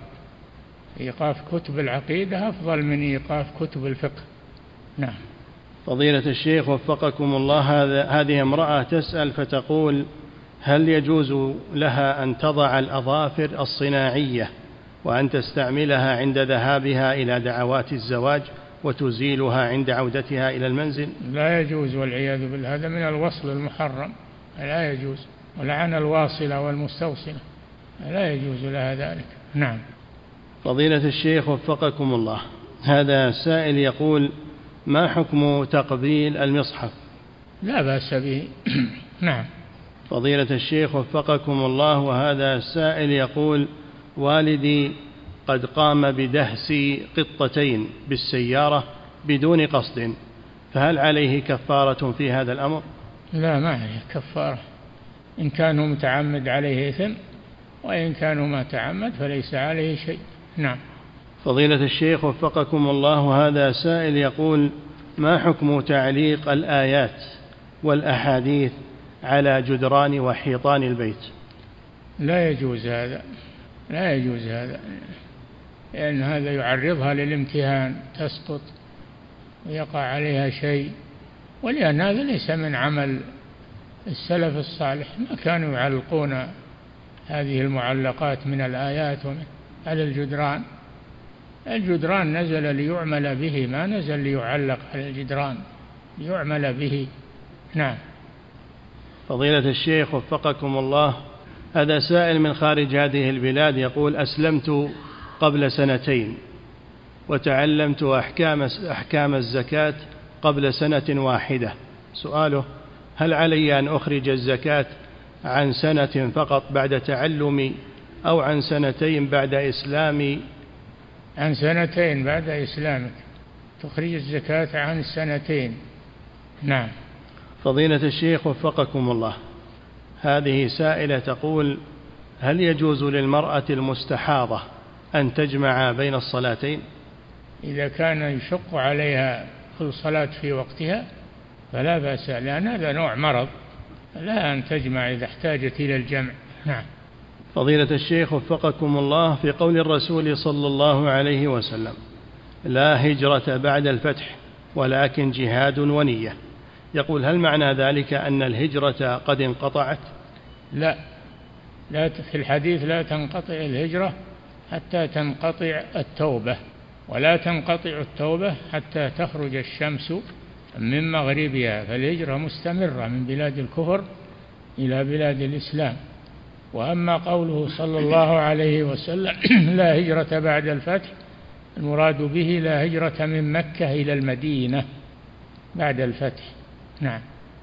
إيقاف كتب العقيدة أفضل من إيقاف كتب الفقه. نعم. فضيلة الشيخ وفقكم الله، هذه امرأة تسأل فتقول: هل يجوز لها أن تضع الأظافر الصناعية وأن تستعملها عند ذهابها إلى دعوات الزواج وتزيلها عند عودتها إلى المنزل؟ لا يجوز والعياذ بالله، هذا من الوصل المحرم، لا يجوز. ولعن الواصلة والمستوصلة، لا يجوز لها ذلك. نعم. فضيلة الشيخ وفقكم الله، هذا سائل يقول: ما حكم تقبيل المصحف؟ لا بأس به. نعم. فضيلة الشيخ وفقكم الله، وهذا السائل يقول: والدي قد قام بدهس قطتين بالسيارة بدون قصد، فهل عليه كفارة في هذا الأمر؟ لا، ما عليه كفارة. إن كان متعمد عليه إثم، وإن كانوا ما تعمد فليس عليه شيء. نعم. فضيلة الشيخ وفقكم الله، هذا سائل يقول: ما حكم تعليق الآيات والأحاديث على جدران وحيطان البيت؟ لا يجوز هذا، لا يجوز هذا، لأن هذا يعرضها للامتهان، تسقط ويقع عليها شيء، ولأن هذا ليس من عمل السلف الصالح. ما كانوا يعلقون هذه المعلقات من الآيات على الجدران. الجدران نزل ليعمل به، ما نزل ليعلق على الجدران، ليعمل به. نعم. فضيلة الشيخ وفقكم الله، هذا سائل من خارج هذه البلاد يقول: أسلمت قبل سنتين وتعلمت أحكام أحكام الزكاة قبل سنة واحدة. سؤاله: هل علي أن أخرج الزكاة عن سنة فقط بعد تعلمي، أو عن سنتين بعد إسلامي؟ عن سنتين بعد إسلامك تخرج الزكاة عن السنتين. نعم. فضيلة الشيخ وفقكم الله، هذه سائلة تقول: هل يجوز للمرأة المستحاضة أن تجمع بين الصلاتين؟ إذا كان يشق عليها كل صلاة في وقتها فلا بأس، لأن هذا نوع مرض، لا أن تجمع إذا احتاجت إلى الجمع. نعم. فضيلة الشيخ وفقكم الله، في قول الرسول صلى الله عليه وسلم: لا هجرة بعد الفتح ولكن جهاد ونية، يقول: هل معنى ذلك أن الهجرة قد انقطعت؟ لا، لا، في الحديث لا تنقطع الهجرة حتى تنقطع التوبة، ولا تنقطع التوبة حتى تخرج الشمس من مغربها، فالهجرة مستمرة من بلاد الكفر إلى بلاد الإسلام. وأما قوله صلى الله عليه وسلم: لا هجرة بعد الفتح، المراد به لا هجرة من مكة إلى المدينة بعد الفتح. نعم.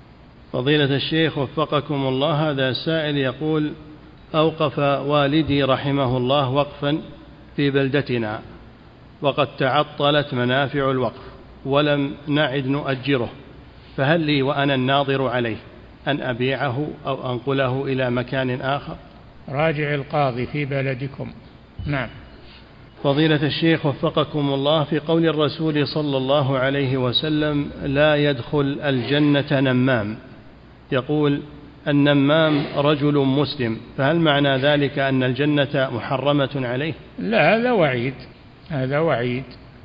فضيلة الشيخ وفقكم الله، هذا سائل يقول: أوقف والدي رحمه الله وقفا في بلدتنا، وقد تعطلت منافع الوقف ولم نعد نؤجره، فهل لي وأنا الناظر عليه أن أبيعه أو أنقله إلى مكان آخر؟ راجع القاضي في بلدكم. نعم. فضيلة الشيخ وفقكم الله، في قول الرسول صلى الله عليه وسلم: لا يدخل الجنة نمام، يقول: النمام رجل مسلم، فهل معنى ذلك أن الجنة محرمة عليه؟ لا، هذا وعيد، هذا وعيد،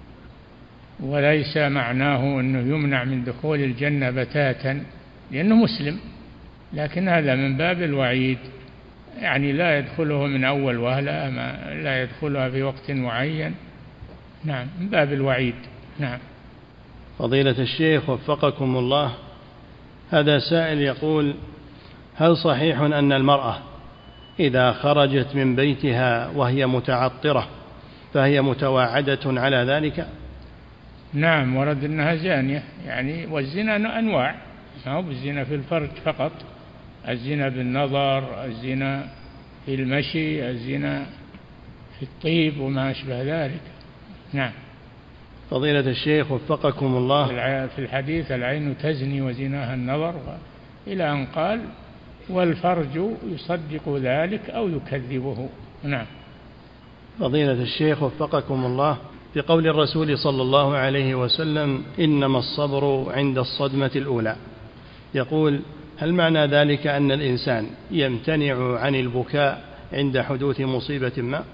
وليس معناه أنه يمنع من دخول الجنة بتاتا لأنه مسلم، لكن هذا من باب الوعيد، يعني لا يدخله من أول وهلة، لا يدخلها في وقت معين. نعم، من باب الوعيد. نعم. فضيلة الشيخ وفقكم الله، هذا سائل يقول: هل صحيح أن المرأة إذا خرجت من بيتها وهي متعطرة فهي متواعدة على ذلك؟ نعم، ورد أنها زانية، يعني والزنا أنواع، ما هو بالزنا في الفرج فقط، الزنا بالنظر، الزنا في المشي، الزنا في الطيب وما أشبه ذلك. نعم. فضيلة الشيخ وفقكم الله، في الحديث: العين تزني وزناها النظر، إلى أن قال: والفرج يصدق ذلك أو يكذبه. نعم. فضيلة الشيخ وفقكم الله، في قول الرسول صلى الله عليه وسلم: إنما الصبر عند الصدمة الأولى، يقول: هل معنى ذلك أن الإنسان يمتنع عن البكاء عند حدوث مصيبة ما؟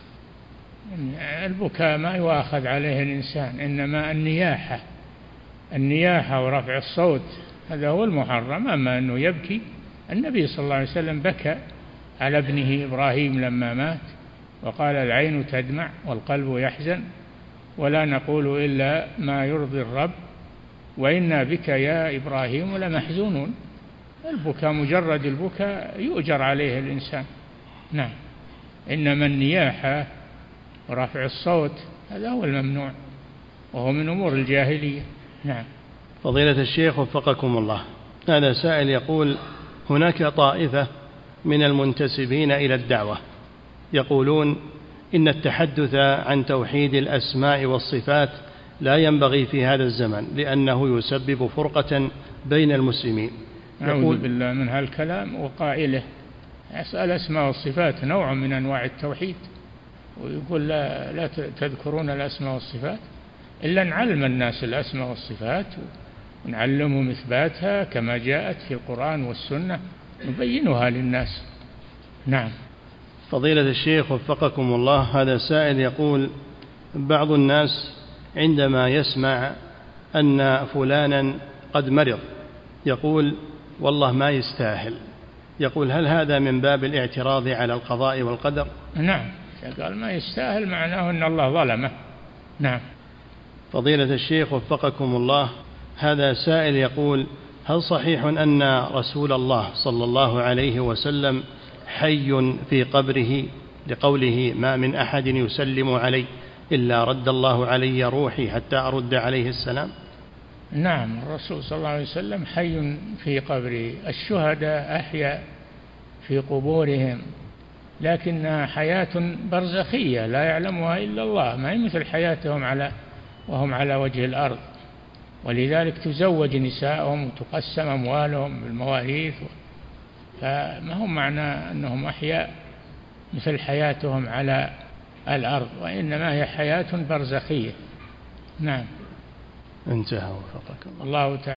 البكاء ما يؤاخذ عليه الإنسان، إنما النياحة، النياحة ورفع الصوت هذا هو المحرم. أما أنه يبكي، النبي صلى الله عليه وسلم بكى على ابنه إبراهيم لما مات وقال: العين تدمع والقلب يحزن، ولا نقول إلا ما يرضي الرب، وإنا بك يا إبراهيم لمحزونون. البكاء مجرد البكاء يؤجر عليه الإنسان. نعم. إنما النياحة ورفع الصوت هذا هو الممنوع، وهو من أمور الجاهلية. نعم. فضيلة الشيخ وفقكم الله، هذا سائل يقول: هناك طائفة من المنتسبين إلى الدعوة يقولون إن التحدث عن توحيد الأسماء والصفات لا ينبغي في هذا الزمن لأنه يسبب فرقة بين المسلمين. أعوذ بالله من هالكلام وقائله. الأسماء والصفات نوع من أنواع التوحيد، ويقول لا, لا تذكرون الأسماء والصفات إلا نعلم الناس الأسماء والصفات ونعلمهم إثباتها كما جاءت في القرآن والسنة، نبينها للناس. نعم. فضيلة الشيخ وفقكم الله، هذا سائل يقول: بعض الناس عندما يسمع أن فلانا قد مرض يقول والله ما يستاهل، يقول هل هذا من باب الاعتراض على القضاء والقدر؟ نعم، قال ما يستاهل معناه أن الله ظلمه. نعم. فضيلة الشيخ وفقكم الله، هذا سائل يقول: هل صحيح أن رسول الله صلى الله عليه وسلم حي في قبره لقوله ما من أحد يسلم علي إلا رد الله علي روحي حتى أرد عليه السلام؟ نعم، الرسول صلى الله عليه وسلم حي في قبره. الشهداء أحيا في قبورهم، لكنها حياة برزخية لا يعلمها إلا الله، ما هي مثل حياتهم على وهم على وجه الأرض، ولذلك تزوج نساءهم وتقسم أموالهم بالمواريث، فما هم معنى أنهم أحياء مثل حياتهم على الأرض، وإنما هي حياة برزخية. نعم. انتهى وفقك الله. الله تعالى.